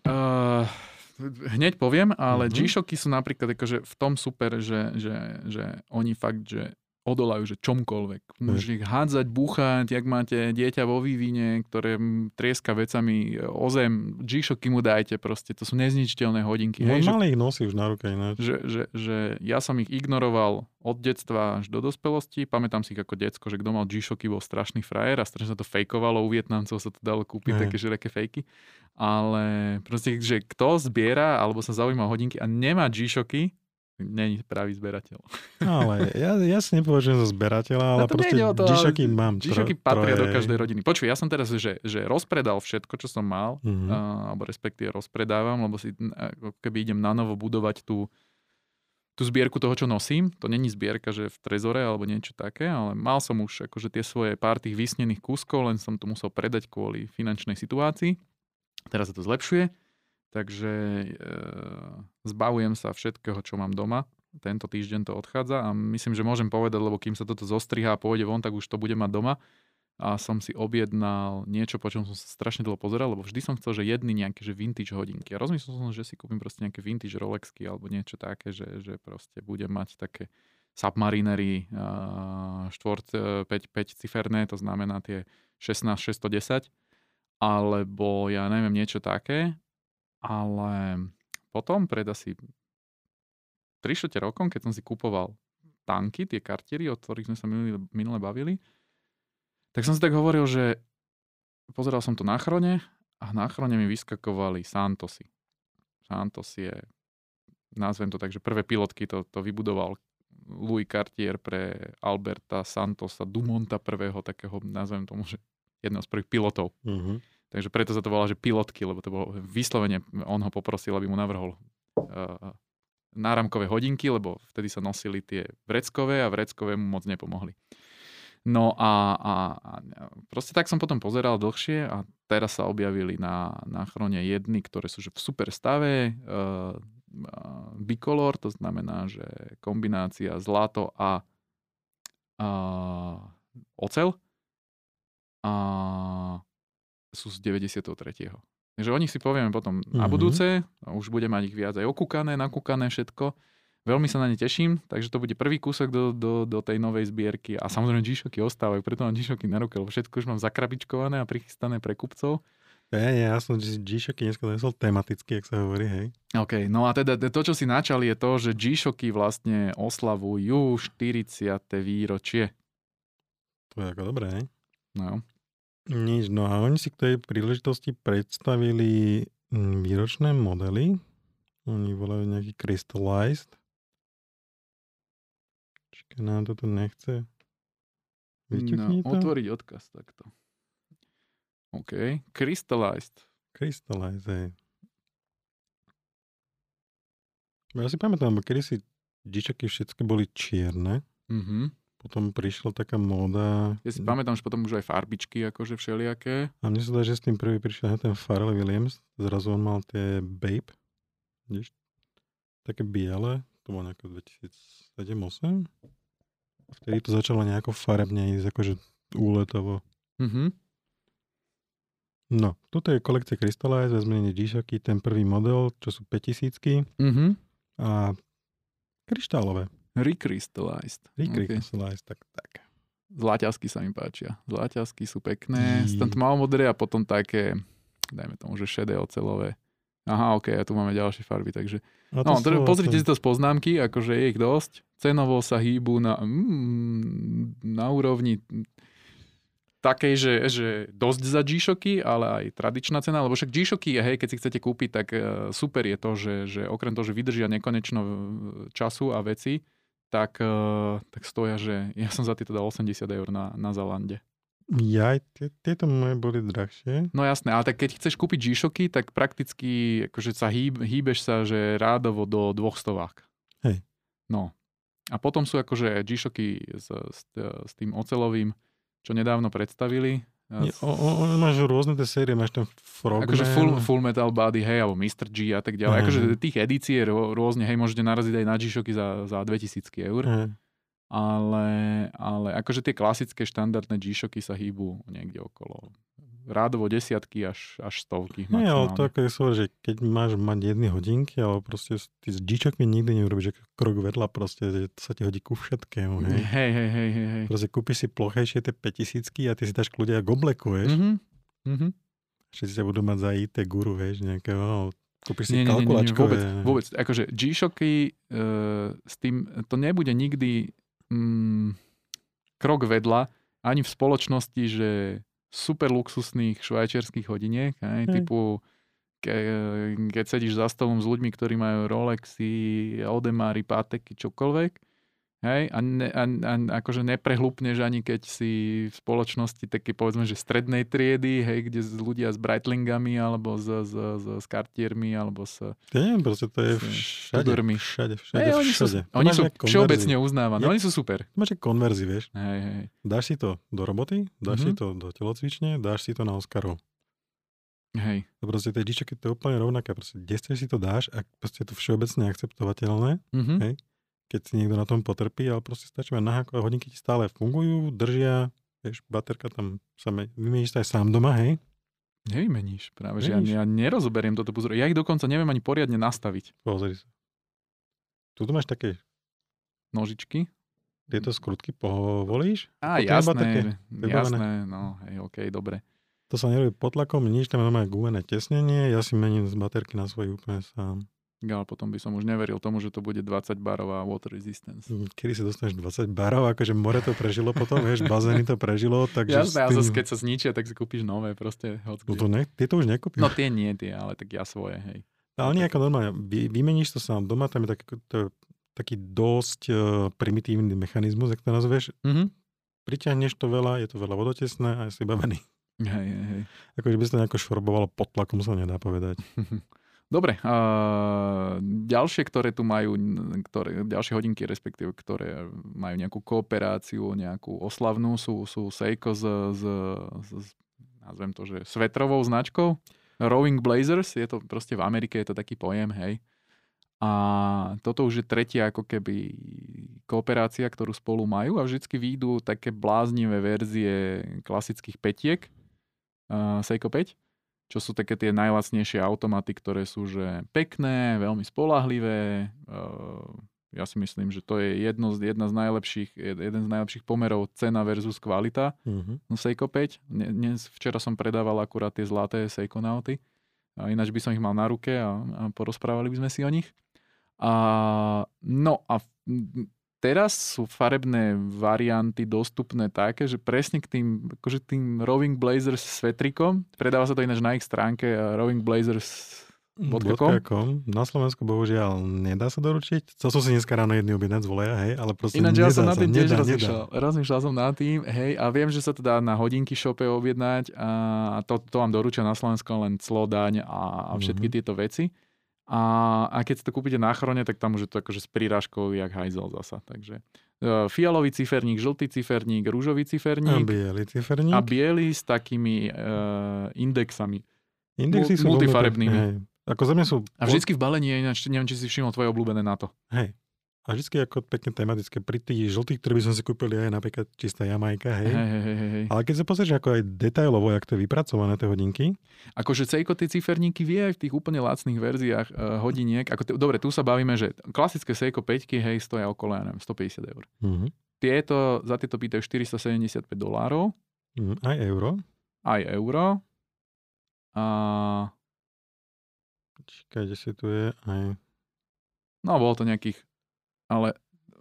Hneď poviem, ale G-Shocky sú napríklad akože v tom super, že oni fakt, že odolajú, že čomkoľvek. Môžeš ich hádzať, búchať, jak máte dieťa vo vývine, ktoré trieska vecami o zem. G-Shocky mu dajte proste, to sú nezničiteľné hodinky. No malé ich nosí už na ruke ináč. Že ja som ich ignoroval od detstva až do dospelosti. Pamätám si ich ako decko, že kto mal G-Shocky, bol strašný frajer a strašne sa to fejkovalo. U Vietnamcov sa to dalo kúpiť, také všelijaké fejky. Ale proste, že kto zbiera alebo sa zaujíma o hodinky a nemá G-Shocky, není pravý zberateľ. Ale ja si nepovažujem za zberateľa, ale proste G-Shocky mám. G-Shocky patria do každej rodiny. Počuj, ja som teraz, že rozpredal všetko, čo som mal, alebo respektíve rozpredávam, lebo si keby idem na novo budovať tú zbierku toho, čo nosím. To není zbierka, že v trezore alebo niečo také, ale mal som už akože tie svoje pár tých vysnených kúskov, len som to musel predať kvôli finančnej situácii. Teraz sa to zlepšuje. Takže zbavujem sa všetkého, čo mám doma. Tento týždeň to odchádza a myslím, že môžem povedať, lebo kým sa toto zostrihá a pôjde von, tak už to bude mať doma. A som si objednal niečo, po čom som sa strašne dlho pozeral, lebo vždy som chcel, že jedny nejaké že vintage hodinky. A rozmyslel som, že si kúpim proste nejaké vintage Rolexky alebo niečo také, že proste budem mať také Submarinery 5 ciferné, to znamená tie 16610, alebo ja neviem, niečo také. Ale potom pred asi 3-4 rokom, keď som si kupoval tanky, tie kartiery, o ktorých sme sa minule bavili, tak som si tak hovoril, že pozeral som to na Chrone a na Chrone mi vyskakovali Santosy. Santos je, nazvem to tak, že prvé pilotky to vybudoval Louis Cartier pre Alberta Santosa Dumonta prvého takého, nazvem tomu, že jedného z prvých pilotov. Takže preto sa to volá, že pilotky, lebo to bolo vyslovene, on ho poprosil, aby mu navrhol náramkové hodinky, lebo vtedy sa nosili tie vreckové a vreckové mu moc nepomohli. No a proste tak som potom pozeral dlhšie a teraz sa objavili na Chrone jedny, ktoré sú že v super stave, bicolor, to znamená, že kombinácia zlato a oceľ a sú z 93. Takže o nich si povieme potom na budúce, už bude mať ich viac aj okúkané, nakúkané všetko. Veľmi sa na ne teším, takže to bude prvý kúsok do tej novej zbierky a samozrejme G-Shocky ostávajú, preto mám G-Shocky na ruke, lebo všetko už mám zakrabičkované a prichystané pre kupcov. Ja som G-Shocky dneska donesol tematicky, jak sa hovorí, hej. OK, no a teda to, čo si načal, je to, že G-Shocky vlastne oslavujú 40. výročie. To je ako dobré, hej? No. Nič, no a oni si k tej príležitosti predstavili výročné modely. Oni volajú nejaký Crystallized. Čiže nám to tu nechce vyťukni to? Otvoriť odkaz takto. OK, Crystallized. Crystallized, hej. Ja si pamätám, bo kedysi G-Shocky všetky boli čierne. Potom prišla taká móda. Ja si pamätám, že potom už aj farbičky, akože všelijaké. A mne sa dá, že s tým prvý prišiel ten Pharrell Williams. Zrazu on mal tie Babe. Vidíš? Také biele. To bolo nejako 2007-2008. Vtedy to začalo nejako farebne ísť, akože úletovo. No, toto je kolekcia Crystallize, vezmenie G-Shocky, ten prvý model, čo sú 5000-ky. A kryštálové. Recrystallized. Recrystallized, tak. Zlaťasky sa mi páčia. Zlaťasky sú pekné. Tam tmavomodré a potom také, dajme tomu, že šedé oceľové. Aha, ok, a tu máme ďalšie farby, takže... No, pozrite si to z poznámky, akože je ich dosť. Cenovo sa hýbu na úrovni takej, že dosť za G-Shocky, ale aj tradičná cena, lebo však G-Shocky, hej, keď si chcete kúpiť, tak super je to, že okrem toho, že vydržia nekonečno času a veci, tak stoja, že ja som za tieto dal 80 eur na Zalande. Tieto moje boli drahšie. No jasné, ale tak keď chceš kúpiť G-Shocky, tak prakticky akože sa hýbeš sa, že rádovo do 200. Hej. No. A potom sú akože G-Shocky s tým oceľovým, čo nedávno predstavili. Máš rôzne tie série, máš ten Frogman. Akože full Metal Body, hej, alebo Mr. G a tak ďalej. Akože tých edícií je rôzne, hej, môžete naraziť aj na G-Shocky za 2000 eur. Ale akože tie klasické štandardné G-Shocky sa hýbu niekde okolo rádovo desiatky až stovky. Nie, ale to ako je svoj, že keď máš mať 1 hodinky, ale proste ty s G-Shockmi nikdy neurobíš krok vedľa, proste, že to sa ti hodí ku všetkému. Hej. Proste kúpiš si plochejšie tie 5000 a ty si dáš kľudia k obleku, vieš. Všetci sa budú mať za IT guru, vieš, nejakého... Kúpiš si kalkulačkové. Vôbec. Akože G-Shocky s tým, to nebude nikdy krok vedľa ani v spoločnosti, že super luxusných švajčiarskych hodiniek, typu keď sedíš za stolom s ľuďmi, ktorí majú Rolexy, Audemary, Pateky, čokoľvek, hej, a akože neprehlúpneš ani keď si v spoločnosti také povedzme, že strednej triedy, hej, kde ľudia s Breitlingami alebo s Cartiermi alebo s... Ja neviem, proste to je všade. Oni sú všeobecne uznávaní, oni sú super. Máš konverzi, vieš. Hej. Dáš si to do roboty, dáš si to do telocvične, dáš si to na Oscarov. Hej. To proste tie G-Shocky to je úplne rovnaké. Proste 10 si to dáš a proste je to všeobecne akceptovateľné. Hej. Keď si niekto na tom potrpí, ale proste stačí mať naháko a hodinky ti stále fungujú, držia, vieš, baterka tam sa vymeníš sa aj sám doma, hej? Nevymeníš, práve, že ja nerozoberiem toto pozor. Ja ich dokonca neviem ani poriadne nastaviť. Pozri sa. Tu máš také nožičky. Tieto skrutky povolíš? Jasné, no hej, okej, dobre. To sa nerobí pod tlakom, nič, tam je gumené tesnenie, ja si mením z baterky na svoj úplne sám. Ale potom by som už neveril tomu, že to bude 20 barová water resistance. Kedy si dostaneš 20 barov, akože more to prežilo potom, vieš, bazény to prežilo, takže... Jasné, a zase keď sa zničia, tak si kúpiš nové, proste. Ty to už nekúpiš. No tie nie, ale tak ja svoje, hej. Ale nie ako normálne, vymeníš to sám doma, tam je taký dosť primitívny mechanizmus, jak to nazveš. Priťahneš to veľa, je to veľa vodotesné a si bavený. Hej. Akože by sa to nejako švrobovalo pod tlakom, sa nedá povedať. Dobre, ďalšie, ktoré tu majú, ďalšie hodinky, respektíve, ktoré majú nejakú kooperáciu, nejakú oslavnú, sú Seiko s nazvem to, že svetrovou značkou. Rowing Blazers, je to proste v Amerike, je to taký pojem, hej. A toto už je tretia ako keby kooperácia, ktorú spolu majú a vždycky výjdu také bláznivé verzie klasických petiek Seiko 5, čo sú také tie najlacnejšie automaty, ktoré sú že pekné, veľmi spoľahlivé. Ja si myslím, že to je jeden z najlepších pomerov cena versus kvalita. Seiko 5. Včera som predával akurát tie zlaté Seikonauty. Ináč by som ich mal na ruke a porozprávali by sme si o nich. Teraz sú farebné varianty dostupné také, že presne k tým Rowing Blazers s vetrikom, predáva sa to ináč na ich stránke rowingblazers.com. Na Slovensku bohužiaľ nedá sa doručiť. Chcel som si dneska ráno jedný objednať z voleja, hej, ale proste ináč ja som na tým tiež rozmýšľal som nad tým, hej, a viem, že sa to dá na hodinky shope objednať a to vám doručia na Slovensku len clo, daň a všetky tieto veci. A keď si to kúpite na Chrone, tak tam už je to akože s prírážkou jak hajzel zasa. Takže fialový ciferník, žltý ciferník, rúžový ciferník. A biely s takými indexami. Indexy sú multifarebnými. Ako za mňa sú... A vždycky v balení je ináč, neviem, či si všimol tvoje obľúbené na to. Hej. A vždycky ako pekne tematické. Pri tých žltých, ktoré by som si kúpil, je napríklad čistá Jamajka, hej. Hej. Ale keď sa pozrieš ako aj detailovo, jak to je vypracované, tie hodinky. Akože Seiko tie ciferníky vie aj v tých úplne lacných verziách hodiniek. Dobre, tu sa bavíme, že klasické Seiko 5, hej, stoja okolo, ja neviem, 150 eur. Za tieto pýtajú $475. Aj euro. Aj euro. A... Čakaj, kde si tu je aj... No, bolo to nejakých... Ale...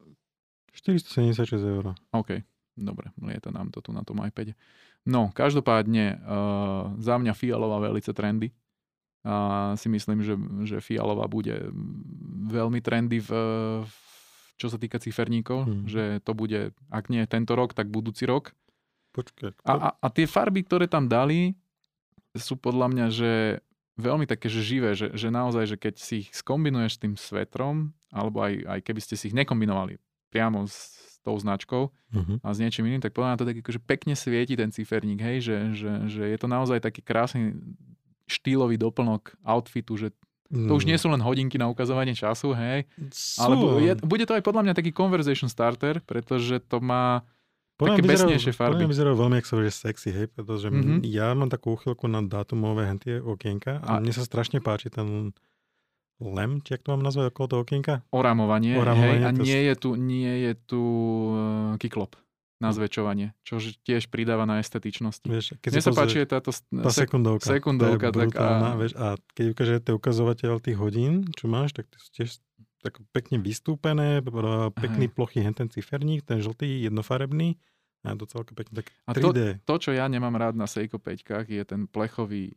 476 eur. OK, dobre, lieta nám to tu na tom iPade. No, každopádne za mňa fialová velice trendy. Si myslím, že fialová bude veľmi trendy čo sa týka ciferníkov, že to bude, ak nie tento rok, tak budúci rok. Počkaj. A tie farby, ktoré tam dali, sú podľa mňa, že veľmi také, že živé, že naozaj, že keď si ich skombinuješ s tým svetrom, alebo aj keby ste si ich nekombinovali priamo s tou značkou a s niečím iným, tak podľa mňa to tak akože pekne svieti ten ciferník, hej, že je to naozaj taký krásny štýlový doplnok outfitu, že to už nie sú len hodinky na ukazovanie času, hej, ale bude to aj podľa mňa taký conversation starter, pretože to má také besnejšie farby. Podľa mňa vyzerá veľmi, jak sa hovorí, sexy, hej, pretože ja mám takú úchylku na dátumové hentie okienka a mne sa strašne páči ten lem, či jak to mám nazvať okolo toho okienka? Oramovanie, hej, a nie je tu kiklop na zväčšovanie, čo tiež pridáva na estetičnosť. Mne sa páči táto sekundovka. To je brutálna, vieš, a keď ukážete ukazovateľ tých hodín, čo máš, tak to sú tiež tak pekne vystúpené, pekný plochý ten ciferník, ten žltý, jednofarebný. A to celkom pekne tak 3D. To, čo ja nemám rád na Seiko 5-kách, je ten plechový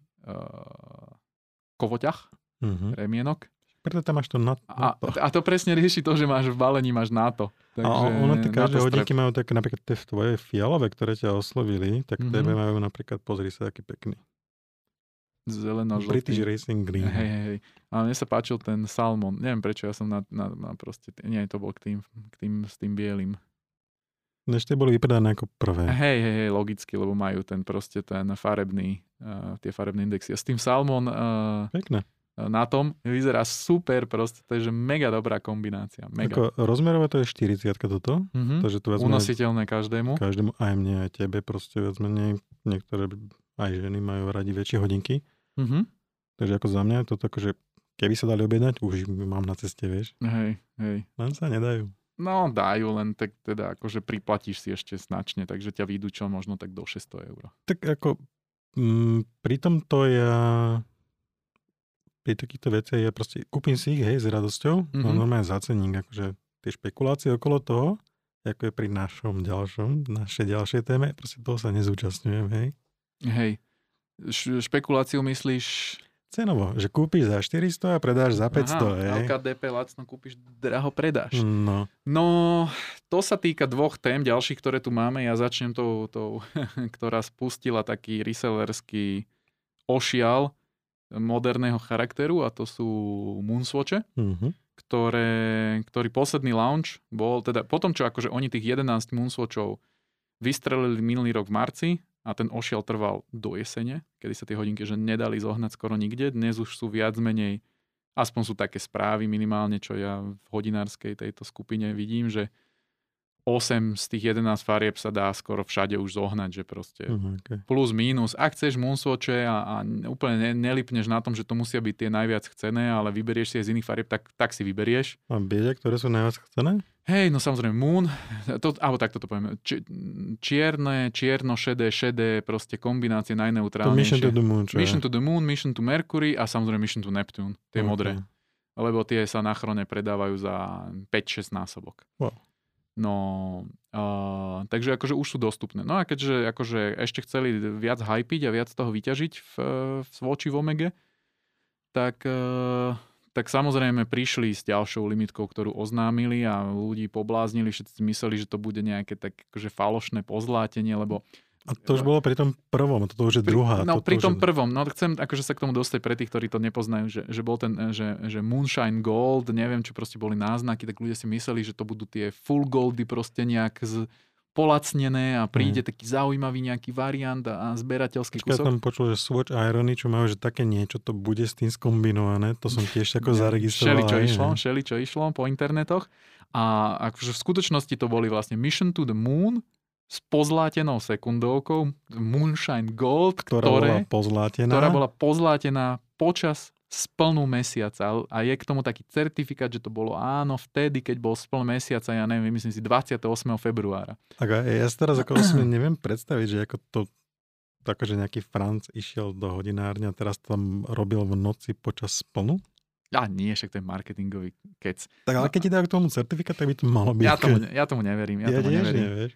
kovoťah, remienok. Preto tam máš to na to. A to presne rieši to, že máš v balení, máš NATO. Takže a ono, každé hodinky majú tak, napríklad tie tvoje fialové, ktoré ťa oslovili, tak tebe majú napríklad, pozri sa, aký pekný. Zeleno-žltý. British Racing Green. Hej. Ale mne sa páčil ten Salmon. Neviem, prečo ja som na proste... Nie, to bol k tým s tým bielým. Ešte boli vypredané ako prvé. Hej, logicky, lebo majú ten farebný, tie farebné indexy. A s tým Salmon... Pekné. Na tom vyzerá super proste, to je že mega dobrá kombinácia. Mega. Ako rozmerové to je 40 toto. Takže to unositeľné každému. Každému, aj mne, aj tebe proste viac menej. Niektoré aj ženy majú radi väčšie hodinky. Takže ako za mňa toto akože, keby sa dali objednať, už mám na ceste, vieš. Hej. Len sa nedajú. No dajú, len tak teda akože priplatíš si ešte značne, takže ťa výjdu čo možno tak do 600 eur. Tak ako pri tomto ja pri takýchto veciach ja proste kúpim si ich, hej, s radosťou, no normálne za cenník, akože tie špekulácie okolo toho, ako je pri našej ďalšej téme, proste toho sa nezúčastňujem, hej. Hej. Špekuláciu myslíš... Cenovo, že kúpiš za 400 a predáš za 500, hej. LKDP lacno kúpiš, draho predáš. No, to sa týka dvoch tém ďalších, ktoré tu máme. Ja začnem tou ktorá spustila taký resellerský ošial moderného charakteru a to sú Moonswatche, ktorý posledný launch bol, teda potom, čo akože oni tých 11 Moonswatchov vystrelili minulý rok v marci a ten ošial trval do jesene, kedy sa tie hodinky že nedali zohnať skoro nikde. Dnes už sú viac menej, aspoň sú také správy minimálne, čo ja v hodinárskej tejto skupine vidím, že 8 z tých 11 farieb sa dá skoro všade už zohnať, že proste plus, mínus. Ak chceš Moonswatche a úplne nelipneš na tom, že to musia byť tie najviac chcené, ale vyberieš si aj z iných farieb, tak si vyberieš. A viete, ktoré sú najviac chcené? Hej, no samozrejme Moon, alebo takto to povieme, čierne, čierno-šedé, proste kombinácie najneutrálnejšie. Mission to the Moon, čo Mission to the Moon, Mission to Mercury a samozrejme Mission to Neptune, tie modré. Lebo tie sa na Chrone predávajú za 5-6 násobok. Wow. No, takže akože už sú dostupné. No a keďže akože ešte chceli viac hypiť a viac toho vyťažiť v Swatchi v Omege, tak samozrejme prišli s ďalšou limitkou, ktorú oznámili a ľudí pobláznili, všetci mysleli, že to bude nejaké tak akože falošné pozlátenie, lebo... A to už bolo pri tom prvom, toto už je druhá. No pri tom prvom, no chcem akože sa k tomu dostať pre tých, ktorí to nepoznajú, že bol ten, že Moonshine Gold, neviem, čo proste boli náznaky, tak ľudia si mysleli, že to budú tie full goldy proste nejak polacnené a príde taký zaujímavý nejaký variant a zberateľský kúsok. Ja som počul, že Swatch Irony, čo majú, že také niečo to bude s tým skombinované, to som tiež ako zaregistroval. Šeli, čo išlo po internetoch. A akože v skutočnosti to boli vlastne Mission to the Moon s pozlátenou sekundovkou, Moonshine Gold, ktorá bola pozlátená počas splnú mesiaca a je k tomu taký certifikát, že to bolo áno vtedy, keď bol spln mesiaca, ja neviem, myslím si 28. februára. Ja si teraz ako neviem predstaviť, že ako to takže nejaký Franc išiel do hodinárne a teraz tam robil v noci počas splnu? Nie, však to je marketingový kec. Tak ale keď ti dajú k tomu certifikát, tak by to malo byť. Ja tomu neverím. Nevieš.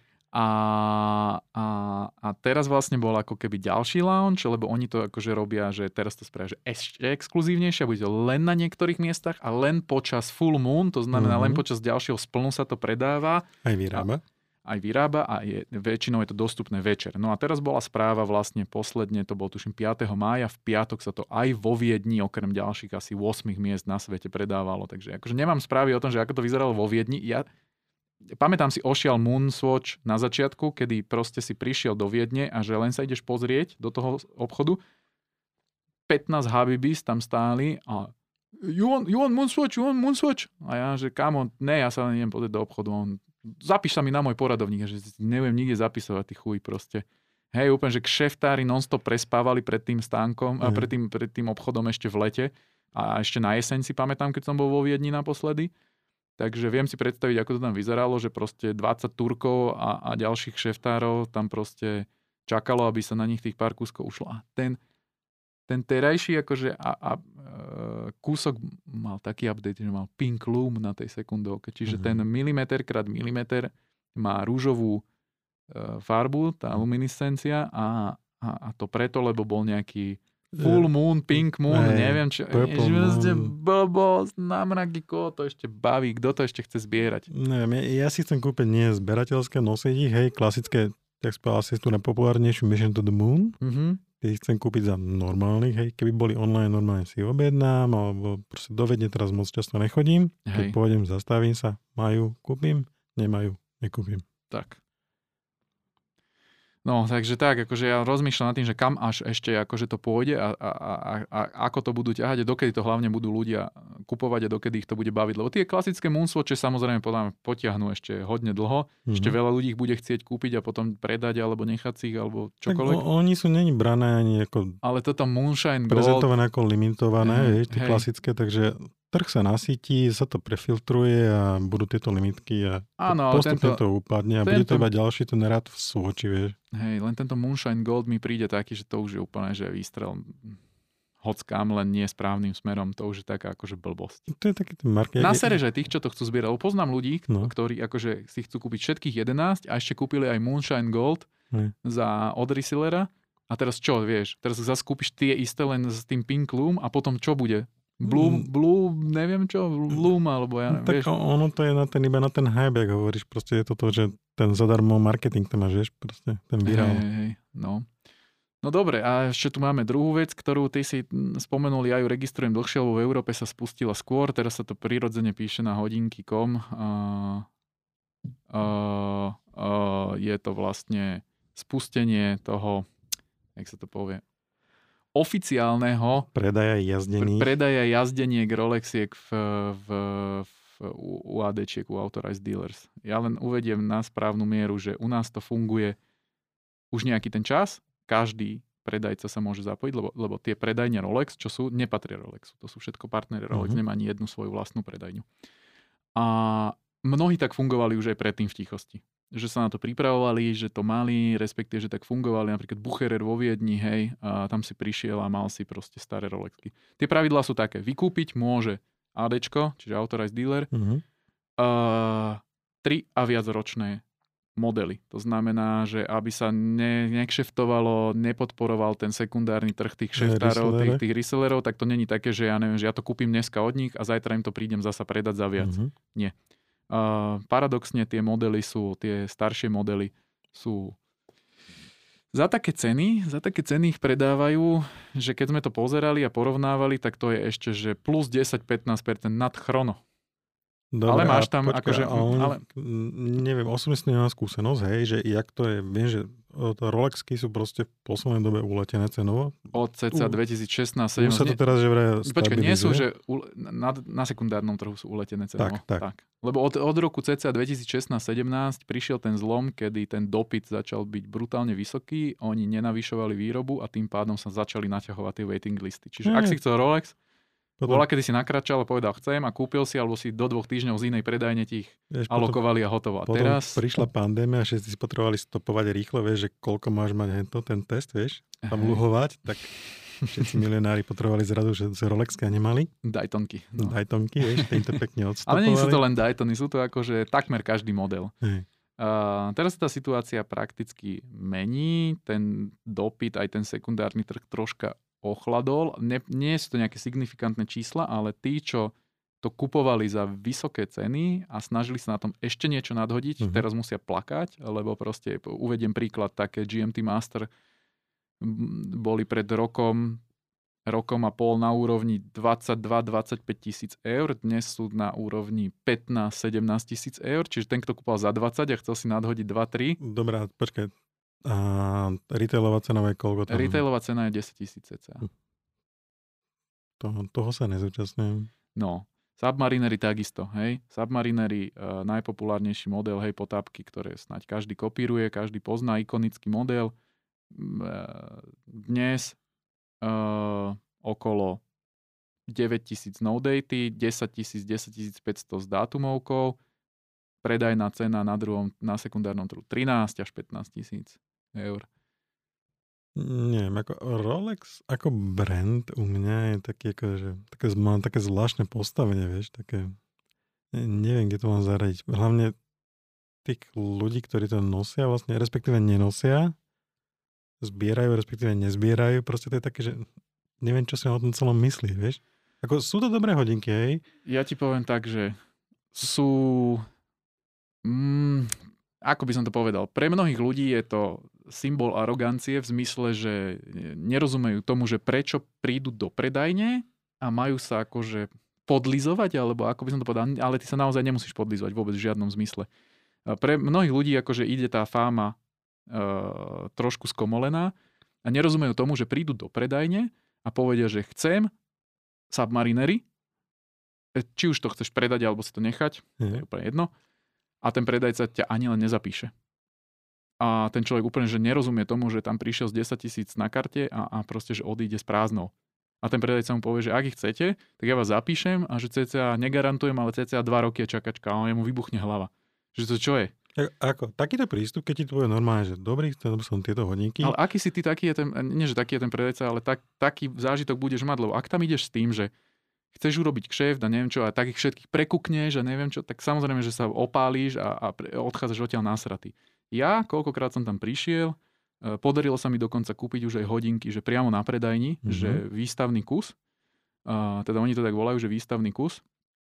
A teraz vlastne bol ako keby ďalší launch, lebo oni to akože robia, že teraz to spravia, že ešte exkluzívnejšie, bude to len na niektorých miestach a len počas full moon, to znamená len počas ďalšieho splnu sa to predáva. Aj vyrába a väčšinou je to dostupné večer. No a teraz bola správa vlastne posledne, to bolo tuším 5. mája, v piatok sa to aj vo Viedni, okrem ďalších asi 8 miest na svete predávalo. Takže akože nemám správy o tom, že ako to vyzeralo vo Viedni. Pamätám si ošial Moonswatch na začiatku, kedy proste si prišiel do Viedne a že len sa ideš pozrieť do toho obchodu. 15 Habibis tam stáli a you want Moonswatch? A ja, že kamo, ja sa len idem pozrieť do obchodu. Zapíš sa mi na môj poradovník, že neviem nikde zapisovať, ty chuj proste. Hej, úplne, že kšeftári non-stop prespávali pred tým stánkom, pred tým obchodom ešte v lete a ešte na jeseň si pamätám, keď som bol vo Viedni naposledy. Takže viem si predstaviť, ako to tam vyzeralo, že proste 20 Turkov a ďalších šeftárov tam proste čakalo, aby sa na nich tých pár kúskov ušlo. A ten terajší akože kúsok mal taký update, že mal pink loom na tej sekundovke. Čiže ten milimeter krát milimeter má rúžovú farbu, tá luminiscencia a to preto, lebo bol nejaký full moon, pink moon, neviem čo. Ježiš, blbosť, namraky, koho to ešte baví, kto to ešte chce zbierať. Neviem, ja si chcem kúpiť nie zberateľské nosenie, hej, klasické, tak spala si tú najpopulárnejšiu Mission to the Moon. Keď chcem kúpiť za normálnych, hej, keby boli online, normálne si objednám, alebo proste do Viedne teraz moc často nechodím. Keď pôjdem, zastavím sa, majú, kúpim, nemajú, nekúpim. Tak. No, takže tak, akože ja rozmýšľam nad tým, že kam až ešte akože to pôjde a ako to budú ťahať a dokedy to hlavne budú ľudia kupovať a dokedy ich to bude baviť. Lebo tie klasické Moonswatche samozrejme potiahnú ešte hodne dlho. Ešte veľa ľudí ich bude chcieť kúpiť a potom predať alebo nechať si ich alebo čokoľvek. Tak oni sú není brané ani ako... Ale toto Moonshine Gold... Prezentované ako limitované, tie klasické, takže... Trh sa nasytí, sa to prefiltruje a budú tieto limitky a postupne to upadne a bude to iba ďalší ten rad v Swatchi, vieš. Hej, len tento Moonshine Gold mi príde taký, že to už je úplne, že výstrel hockám, len nie správnym smerom, to už je taká akože blbosť. To je taký ten marketing. Na sere, že tých, čo to chcú zbierať, lebo poznám ľudí, ktorí akože si chcú kúpiť všetkých 11 a ešte kúpili aj Moonshine Gold od resellera. A teraz čo, vieš, teraz zase kúpiš tie isté len s tým Pink Loom a potom čo bude? Blue, neviem čo, Bloom, alebo ja neviem, tak vieš. Ono to je iba na ten hype, jak hovoríš, proste je to, že ten zadarmo marketing tam máš, vieš, proste, ten virál. Hej, no. No dobre, a ešte tu máme druhú vec, ktorú ty si spomenul, ja ju registrujem dlhšie, lebo v Európe sa spustila skôr, teraz sa to prirodzene píše na hodinky.com. Je to vlastne spustenie toho, jak sa to povie, oficiálneho predaja jazdeniek Rolexiek v UAD-čiek, u Authorized Dealers. Ja len uvediem na správnu mieru, že u nás to funguje už nejaký ten čas, každý predajca sa môže zapojiť, lebo tie predajne Rolex, čo sú, nepatria Rolexu. To sú všetko partnery Rolex, nemá ani jednu svoju vlastnú predajňu. A mnohí tak fungovali už aj predtým v tichosti. Že sa na to pripravovali, že to mali, respektíve, že tak fungovali. Napríklad Bucherer vo Viedni, hej, a tam si prišiel a mal si proste staré Rolexky. Tie pravidlá sú také. Vykúpiť môže ADčko, čiže Authorized Dealer, 3 a viac ročné modely. To znamená, že aby sa nekšeftovalo, nepodporoval ten sekundárny trh tých šeftárov, tých resellerov, tak to není také, že ja neviem, že ja to kúpim dneska od nich a zajtra im to prídem zasa predať za viac. Nie. Paradoxne tie staršie modely sú za také ceny ich predávajú, že keď sme to pozerali a porovnávali, tak to je ešte, že plus 10-15% nad chrono. Dobre, ale máš tam počkaj, akože... neviem, osobne nemám skúsenosť, hej, že jak to je, viem, že Rolexky sú proste v poslednej dobe uletené cenovo. Od cca 2016-17. Už sa to teraz, že vraj Počkaj, nie sú, stabilizuje? že na sekundárnom trhu sú uletené cenovo. Tak. Lebo od roku cca 2016-17 prišiel ten zlom, kedy ten dopyt začal byť brutálne vysoký, oni nenavyšovali výrobu a tým pádom sa začali naťahovať tie waiting listy. Čiže ak si chcel Rolex, bola, kedy si nakračal a povedal chcem a kúpil si, alebo si do 2 týždňov z inej predajne ti ich alokovali a hotovo. A teraz prišla pandémia a všetci si potrebovali stopovať rýchlo, vieš, že koľko máš mať ten test, vieš, tam luhovať, tak všetci milionári potrebovali zrazu, že Rolexky nemali. Daytonky. Daytonky, vieš, tým to pekne odstopovali. Ale nie sú to len Daytony, sú to akože takmer každý model. Teraz sa tá situácia prakticky mení, ten dopyt, aj ten sekundárny trh troška ochladol. Nie sú to nejaké signifikantné čísla, ale tí, čo to kupovali za vysoké ceny a snažili sa na tom ešte niečo nadhodiť, teraz musia plakať, lebo proste, uvediem príklad, také GMT Master boli pred rokom a pol na úrovni 22-25 tisíc eur, dnes sú na úrovni 15-17 tisíc eur, čiže ten, kto kúpal za 20 a chcel si nadhodiť 2-3. Dobrá, počkaj. A retailová cena je koľko tam? Retailová cena je 10 tisíc cca. Toho sa nezúčastňujem. No, Submarinery takisto, hej. Submarinery, najpopulárnejší model, hej, potápky, ktoré snáď každý kopíruje, každý pozná, ikonický model. Dnes okolo 9 000 no daty, 10 500 s dátumovkou, predajná cena na sekundárnom trhu 13 až 15 tisíc eur. Neviem, ako Rolex ako brand u mňa je taký, akože, mám také zvláštne postavenie, vieš, také, neviem, kde to mám zaradiť. Hlavne tých ľudí, ktorí to nosia, vlastne, respektíve nenosia, zbierajú, respektíve nezbierajú, proste to je také, že neviem, čo si o tom celom myslí, vieš. Ako sú to dobré hodinky, hej? Ja ti poviem tak, že sú... ako by som to povedal, pre mnohých ľudí je to symbol arogancie v zmysle, že nerozumejú tomu, že prečo prídu do predajne a majú sa akože podlizovať, alebo ako by som to povedal, ale ty sa naozaj nemusíš podlizovať vôbec v žiadnom zmysle. Pre mnohých ľudí akože ide tá fáma trošku skomolená a nerozumejú tomu, že prídu do predajne a povedia, že chcem Submarinery, či už to chceš predať, alebo si to nechať, to je úplne jedno. A ten predajca ťa ani len nezapíše. A ten človek úplne, že nerozumie tomu, že tam prišiel z 10 000 na karte a proste, že odíde s prázdnou. A ten predajca mu povie, že ak ich chcete, tak ja vás zapíšem a že cca negarantujem, ale cca 2 roky je čakačka a on mu vybuchne hlava. Že to čo je? Ako, takýto prístup, keď ti to povie normálne, že dobrý, chcel by som tieto hodinky. Ale aký si ty taký je ten, nie že taký je ten predajca, ale taký zážitok budeš mať, lebo ak tam ideš s tým, že chceš urobiť kšeft a neviem čo, a tak ich všetkých prekukneš a neviem čo, tak samozrejme, že sa opálíš a odchádzaš odtiaľ nasratý. Ja, koľkokrát som tam prišiel, podarilo sa mi dokonca kúpiť už aj hodinky, že priamo na predajni, že výstavný kus, teda oni to tak volajú, že výstavný kus.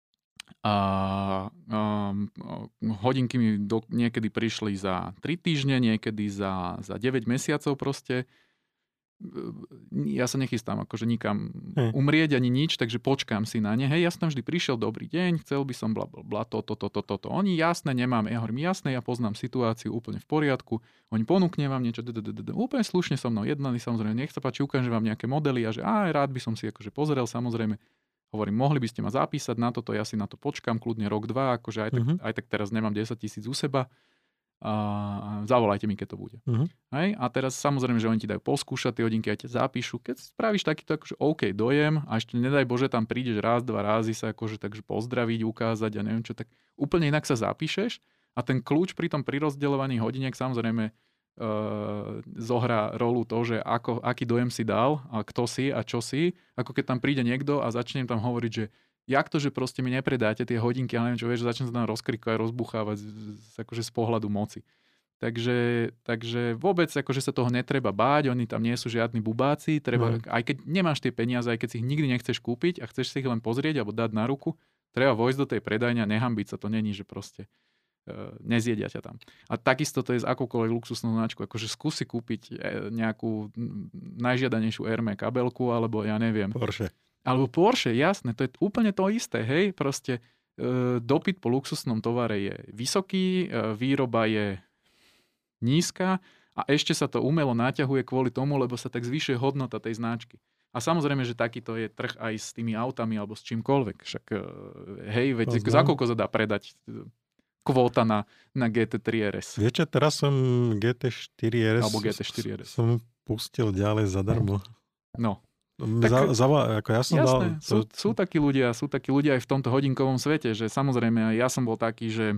A hodinky mi niekedy prišli za 3 týždne, niekedy za 9 mesiacov proste. Ja sa nechystám akože nikam umrieť ani nič, takže počkám si na ne. Hej, ja som vždy prišiel, dobrý deň, chcel by som blablabla, toto. Oni jasné, nemáme. Ja hovorím, jasné, ja poznám situáciu úplne v poriadku. Oni ponúkne vám niečo, úplne slušne so mnou jednali, samozrejme, nech sa páči, ukážem vám nejaké modely a že rád by som si akože pozrel, samozrejme. Hovorím, mohli by ste ma zapísať na toto, ja si na to počkám, kľudne rok, 2, akože aj tak teraz nemám 10 000 u seba. A zavolajte mi, keď to bude. Hej? A teraz samozrejme, že oni ti dajú poskúšať tie hodinky, aj ťa zapíšu. Keď spravíš takýto akože OK dojem a ešte nedaj Bože tam prídeš raz, 2 razy sa akože takže pozdraviť, ukázať a neviem čo, tak úplne inak sa zapíšeš a ten kľúč pri tom prirozdeľovaní hodiniek samozrejme zohrá rolu to, že aký dojem si dal a kto si a čo si, ako keď tam príde niekto a začnem tam hovoriť, že jak to, že proste mi nepredáte tie hodinky, ja neviem čo, vieš, začnem sa tam rozkrikovať, rozbuchávať akože z pohľadu moci. Takže vôbec akože sa toho netreba báť, oni tam nie sú žiadni bubáci, treba, aj keď nemáš tie peniaze, aj keď si ich nikdy nechceš kúpiť a chceš si ich len pozrieť alebo dať na ruku, treba vojsť do tej predajne a nehambiť sa, to není, že proste nezjedia ťa tam. A takisto to je z akoukoľvek luxusnou značkou, akože skúsi kúpiť nejakú najžiadanejšiu Hermé kabelku, alebo ja neviem. Porsche. Alebo Porsche, jasné, to je úplne to isté, hej, proste dopyt po luxusnom tovare je vysoký, výroba je nízka a ešte sa to umelo naťahuje kvôli tomu, lebo sa tak zvyšuje hodnota tej značky. A samozrejme, že takýto je trh aj s tými autami alebo s čímkoľvek. Však hej, veď za koľko sa dá predať kvóta na GT3 RS? Vieš čo, teraz som GT4 RS alebo GT4 RS som pustil ďalej zadarmo. No. Ako ja som jasné, dal... sú takí ľudia aj v tomto hodinkovom svete, že samozrejme ja som bol taký, že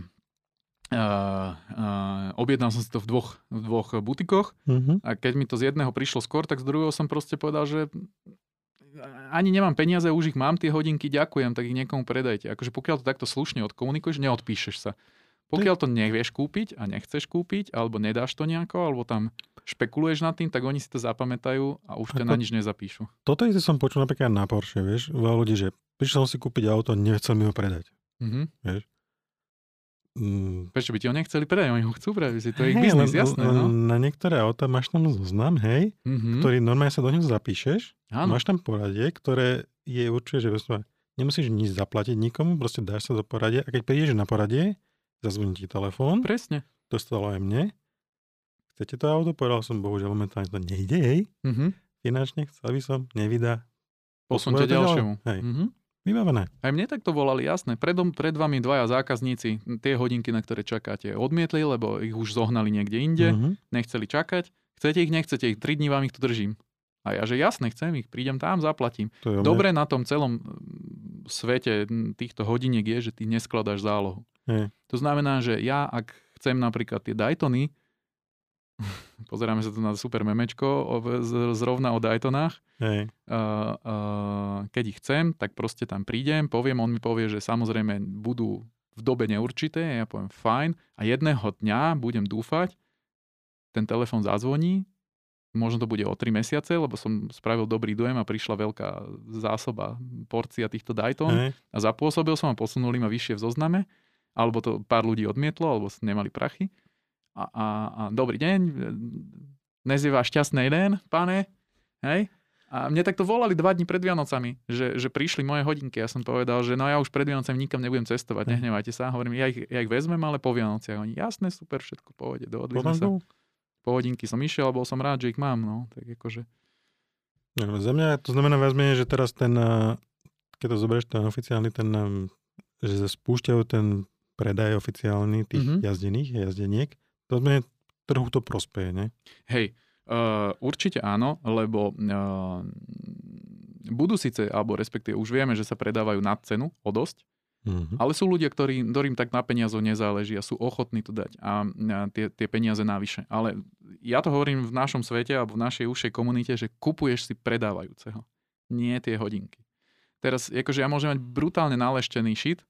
objednal som si to v dvoch butikoch a keď mi to z jedného prišlo skôr, tak z druhého som proste povedal, že ani nemám peniaze, už ich mám tie hodinky, ďakujem, tak ich niekomu predajte. Akože pokiaľ to takto slušne odkomunikuješ, neodpíšeš sa. Pokiaľ to nevieš kúpiť a nechceš kúpiť, alebo nedáš to nejako, alebo tam špekuluješ nad tým, tak oni si to zapamätajú a už ťa na nič nezapíšu. Toto som počul napríklad na Porsche, vieš, veľa ľudí, že prišiel si kúpiť auto, nechcel mi ho predať. Vieš? Prečo by ti ho nechceli predať? Oni ho chcú predať, to je ich biznis, jasné. No? Na niektoré auta máš tam zoznam, hej, ktorý normálne sa do neho zapíšeš, máš tam poradie, ktoré je určite, že nemusíš nič zaplatiť nikomu, proste dáš sa do poradie a keď prídeš na poradie, zazvoní ti telefón. Presne. To stalo aj mne. Chcete to auto? Povedal som, bohužiaľ, momentálne to nejde, hej. Finančne chcel by som, nevydá. Posunte ďalšiemu. Hej. Vybavené. Aj mne takto volali, jasné. Pred vami dvaja zákazníci tie hodinky, na ktoré čakáte, odmietli, lebo ich už zohnali niekde inde. Nechceli čakať. Chcete ich, nechcete ich. 3 dní vám ich tu držím. A ja, že jasne, chcem ich. Prídem tam, zaplatím. Dobre na tom celom svete týchto hodiniek je, že ty neskladáš zálohu. To znamená, že ja, ak chcem napríklad tie Daytony, pozeráme sa tu na super memečko zrovna o Daytonách, keď ich chcem, tak proste tam prídem, poviem, on mi povie, že samozrejme budú v dobe neurčité, ja poviem fajn a jedného dňa budem dúfať, ten telefón zazvoní, možno to bude o 3 mesiace, lebo som spravil dobrý dojem a prišla veľká zásoba, porcia týchto Dayton a zapôsobil som a posunuli ma vyššie v zozname, alebo to pár ľudí odmietlo, alebo nemali prachy. A dobrý deň, dnes je váš šťastný deň, pane. Hej? A mne takto volali 2 dní pred Vianocami, že prišli moje hodinky. Ja som povedal, že no ja už pred Vianocami nikam nebudem cestovať, nehnevajte sa. Hovorím, ja ich vezmem, ale po Vianociach. Oni, jasné, super, všetko pôjde, dohodli sme sa. Po hodinky som išiel a bol som rád, že ich mám. No, tak akože... Za mňa to znamená viac menej, že teraz keď to zoberieš ten oficiálny, že sa spúšťajú ten predaj oficiálny tých jazdeniek, to sme trhu to prospeje, ne? Hej, určite áno, lebo budú síce, alebo respektíve už vieme, že sa predávajú nad cenu o dosť, ale sú ľudia, ktorým tak na peniazoch nezáleží a sú ochotní to dať a tie peniaze navyše. Ale ja to hovorím v našom svete alebo v našej užšej komunite, že kupuješ si predávajúceho, nie tie hodinky. Teraz, akože ja môžem mať brutálne naleštený shit,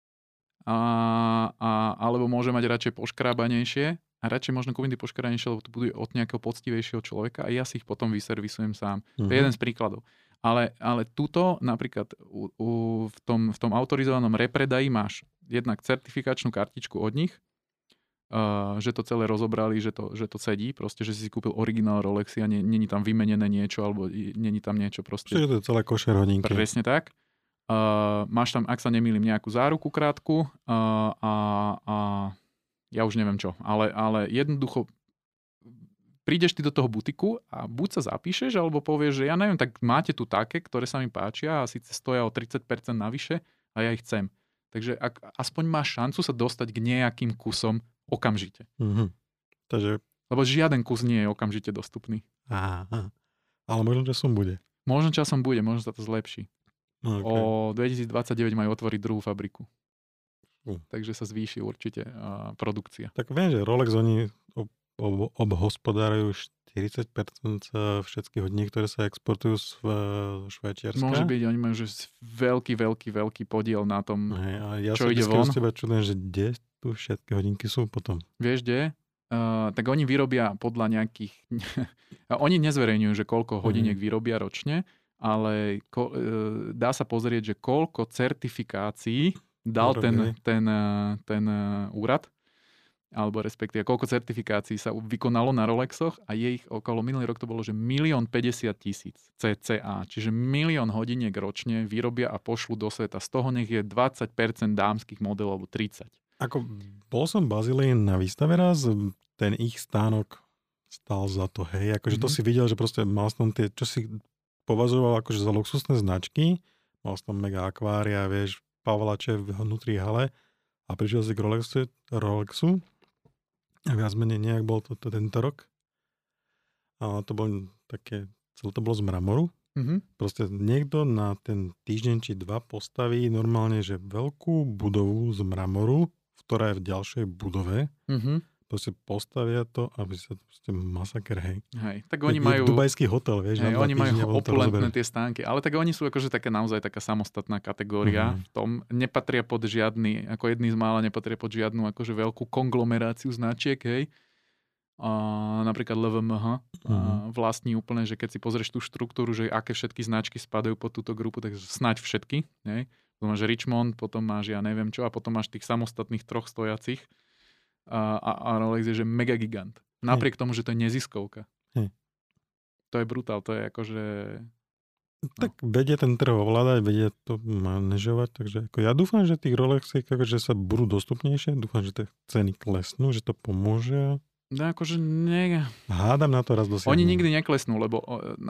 alebo môže mať radšej poškrábanejšie a radšej možno kúpiť tie poškrábanejšie, lebo to budú od nejakého poctivejšieho človeka a ja si ich potom vyservisujem sám. To je jeden z príkladov. Ale tuto napríklad v tom autorizovanom repredaji máš jednak certifikačnú kartičku od nich, že to celé rozobrali, že to sedí, proste, že si kúpil originál Rolexy a není tam vymenené niečo, alebo není tam niečo proste. Čiže to je celé košer hodinky. Presne tak. Máš tam, ak sa nemýlim, nejakú záruku krátku a ja už neviem čo, ale jednoducho prídeš ty do toho butiku a buď sa zapíšeš, alebo povieš, že ja neviem, tak máte tu také, ktoré sa mi páčia a síce stoja o 30% navyše a ja ich chcem. Takže aspoň máš šancu sa dostať k nejakým kusom okamžite. Lebo žiaden kus nie je okamžite dostupný. Aha. Ale možno časom bude. Možno sa to zlepší. Okay. O 2029 majú otvoriť druhú fabriku. Takže sa zvýši určite produkcia. Tak viem, že Rolex oni obhospodárajú 40% všetkých hodiniek, ktoré sa exportujú z Švajčiarska. Môže byť, oni majú že veľký podiel na tom, čo ide von. Ja sa z teba čudujem, že kde tu všetky hodinky sú potom. Vieš, kde? Tak oni vyrobia podľa nejakých... oni nezverejňujú, že koľko hodiniek vyrobia ročne, ale dá sa pozrieť, že koľko certifikácií dal ten úrad alebo respektíve koľko certifikácií sa vykonalo na Rolexoch a je ich okolo, minulý rok to bolo, že 1 050 000 cca, čiže 1 000 000 hodiniek ročne vyrobia a pošlu do sveta. Z toho nech je 20% dámskych modelov, alebo 30%. Ako bol som v Bazílii na výstave raz, ten ich stánok stál za to, hej, akože to si videl, že proste mal som tie, čo si považoval akože za luxusné značky, mal som mega akvária, vieš, pavlače vnútri hale a prišiel si k Rolexu a viac menej nejak bol to tento rok. A to bolo také, celé to bolo z mramoru. Proste niekto na ten týždeň či dva postaví normálne, že veľkú budovu z mramoru, ktorá je v ďalšej budove. Proste postavia to, aby sa to proste masaker, hej. Hej, tak oni majú... Dubajský hotel, vieš. Hej, oni majú opulentné tie stánky, ale tak oni sú akože také naozaj taká samostatná kategória v tom. Nepatria pod žiadny, ako jedný z mála nepatria pod žiadnu akože veľkú konglomeráciu značiek, hej. Napríklad LVMH vlastní úplne, že keď si pozrieš tú štruktúru, že aké všetky značky spadajú pod túto grupu, tak snáď všetky, hej. Potom máš Richemont, potom máš ja neviem čo a potom máš tých samostatných troch stojacich. A Rolex je, že mega gigant. Napriek tomu, že to je neziskovka. To je brutál, to je akože... Tak vedie ten trh ovládať, vedie to manažovať, takže ako ja dúfam, že tých Rolexy akože sa budú dostupnejšie, dúfam, že tie ceny klesnú, že to pomôže. No akože nie... Hádam na to raz dosiahnu. Oni nikdy neklesnú, lebo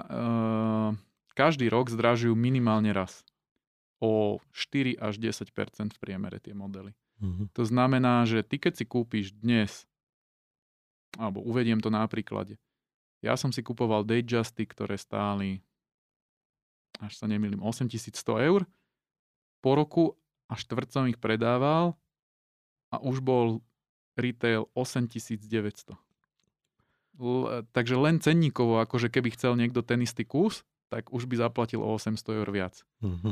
každý rok zdražujú minimálne raz. O 4 až 10% v priemere tie modely. To znamená, že ty keď si kúpiš dnes, alebo uvediem to na príklade, ja som si kupoval Datejusty, ktoré stáli, až sa nemýlim, 8100 €, po roku a štvrť som ich predával a už bol retail 8900. Takže len cenníkovo, akože keby chcel niekto ten istý kus, tak už by zaplatil o 800 € viac.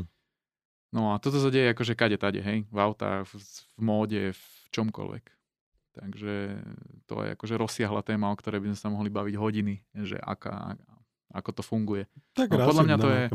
No a toto sa deje akože kade-tade, hej, v autách, v móde, v čomkoľvek. Takže to je akože rozsiahla téma, o ktorej by sme sa mohli baviť hodiny, že ako to funguje. Tak no, podľa mňa to je...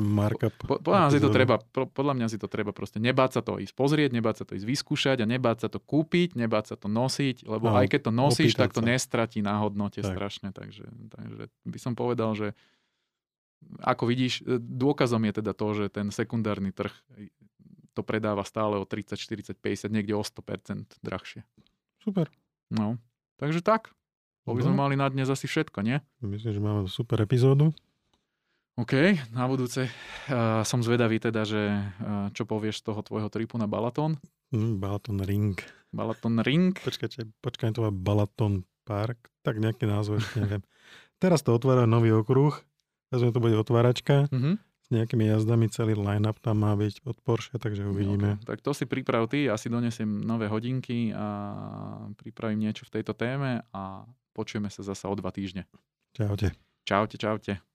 Podľa mňa si to treba proste nebáť sa to ísť pozrieť, nebáť sa to ísť vyskúšať a nebáť sa to kúpiť, nebáť sa to nosiť, lebo aj keď to nosíš, tak to nestratí na hodnote strašne. Takže by som povedal, že ako vidíš, dôkazom je teda to, že ten sekundárny trh to predáva stále o 30, 40, 50, niekde o 100% drahšie. Super. No, takže tak. By sme mali na dnes asi všetko, nie? Myslím, že máme super epizódu. OK, na budúce som zvedavý teda, že čo povieš z toho tvojho tripu na Balaton? Balaton Ring. Balaton Ring? Počkaj, to má Balaton Park, tak nejaký názov, ešte neviem. Teraz to otvára nový okruh. Teraz to bude otváračka s nejakými jazdami, celý line-up tam má byť od Porsche, takže uvidíme. Okay. Tak to si priprav ty, ja si donesiem nové hodinky a pripravím niečo v tejto téme a počujeme sa zasa o 2 týždne. Čaute. Čaute.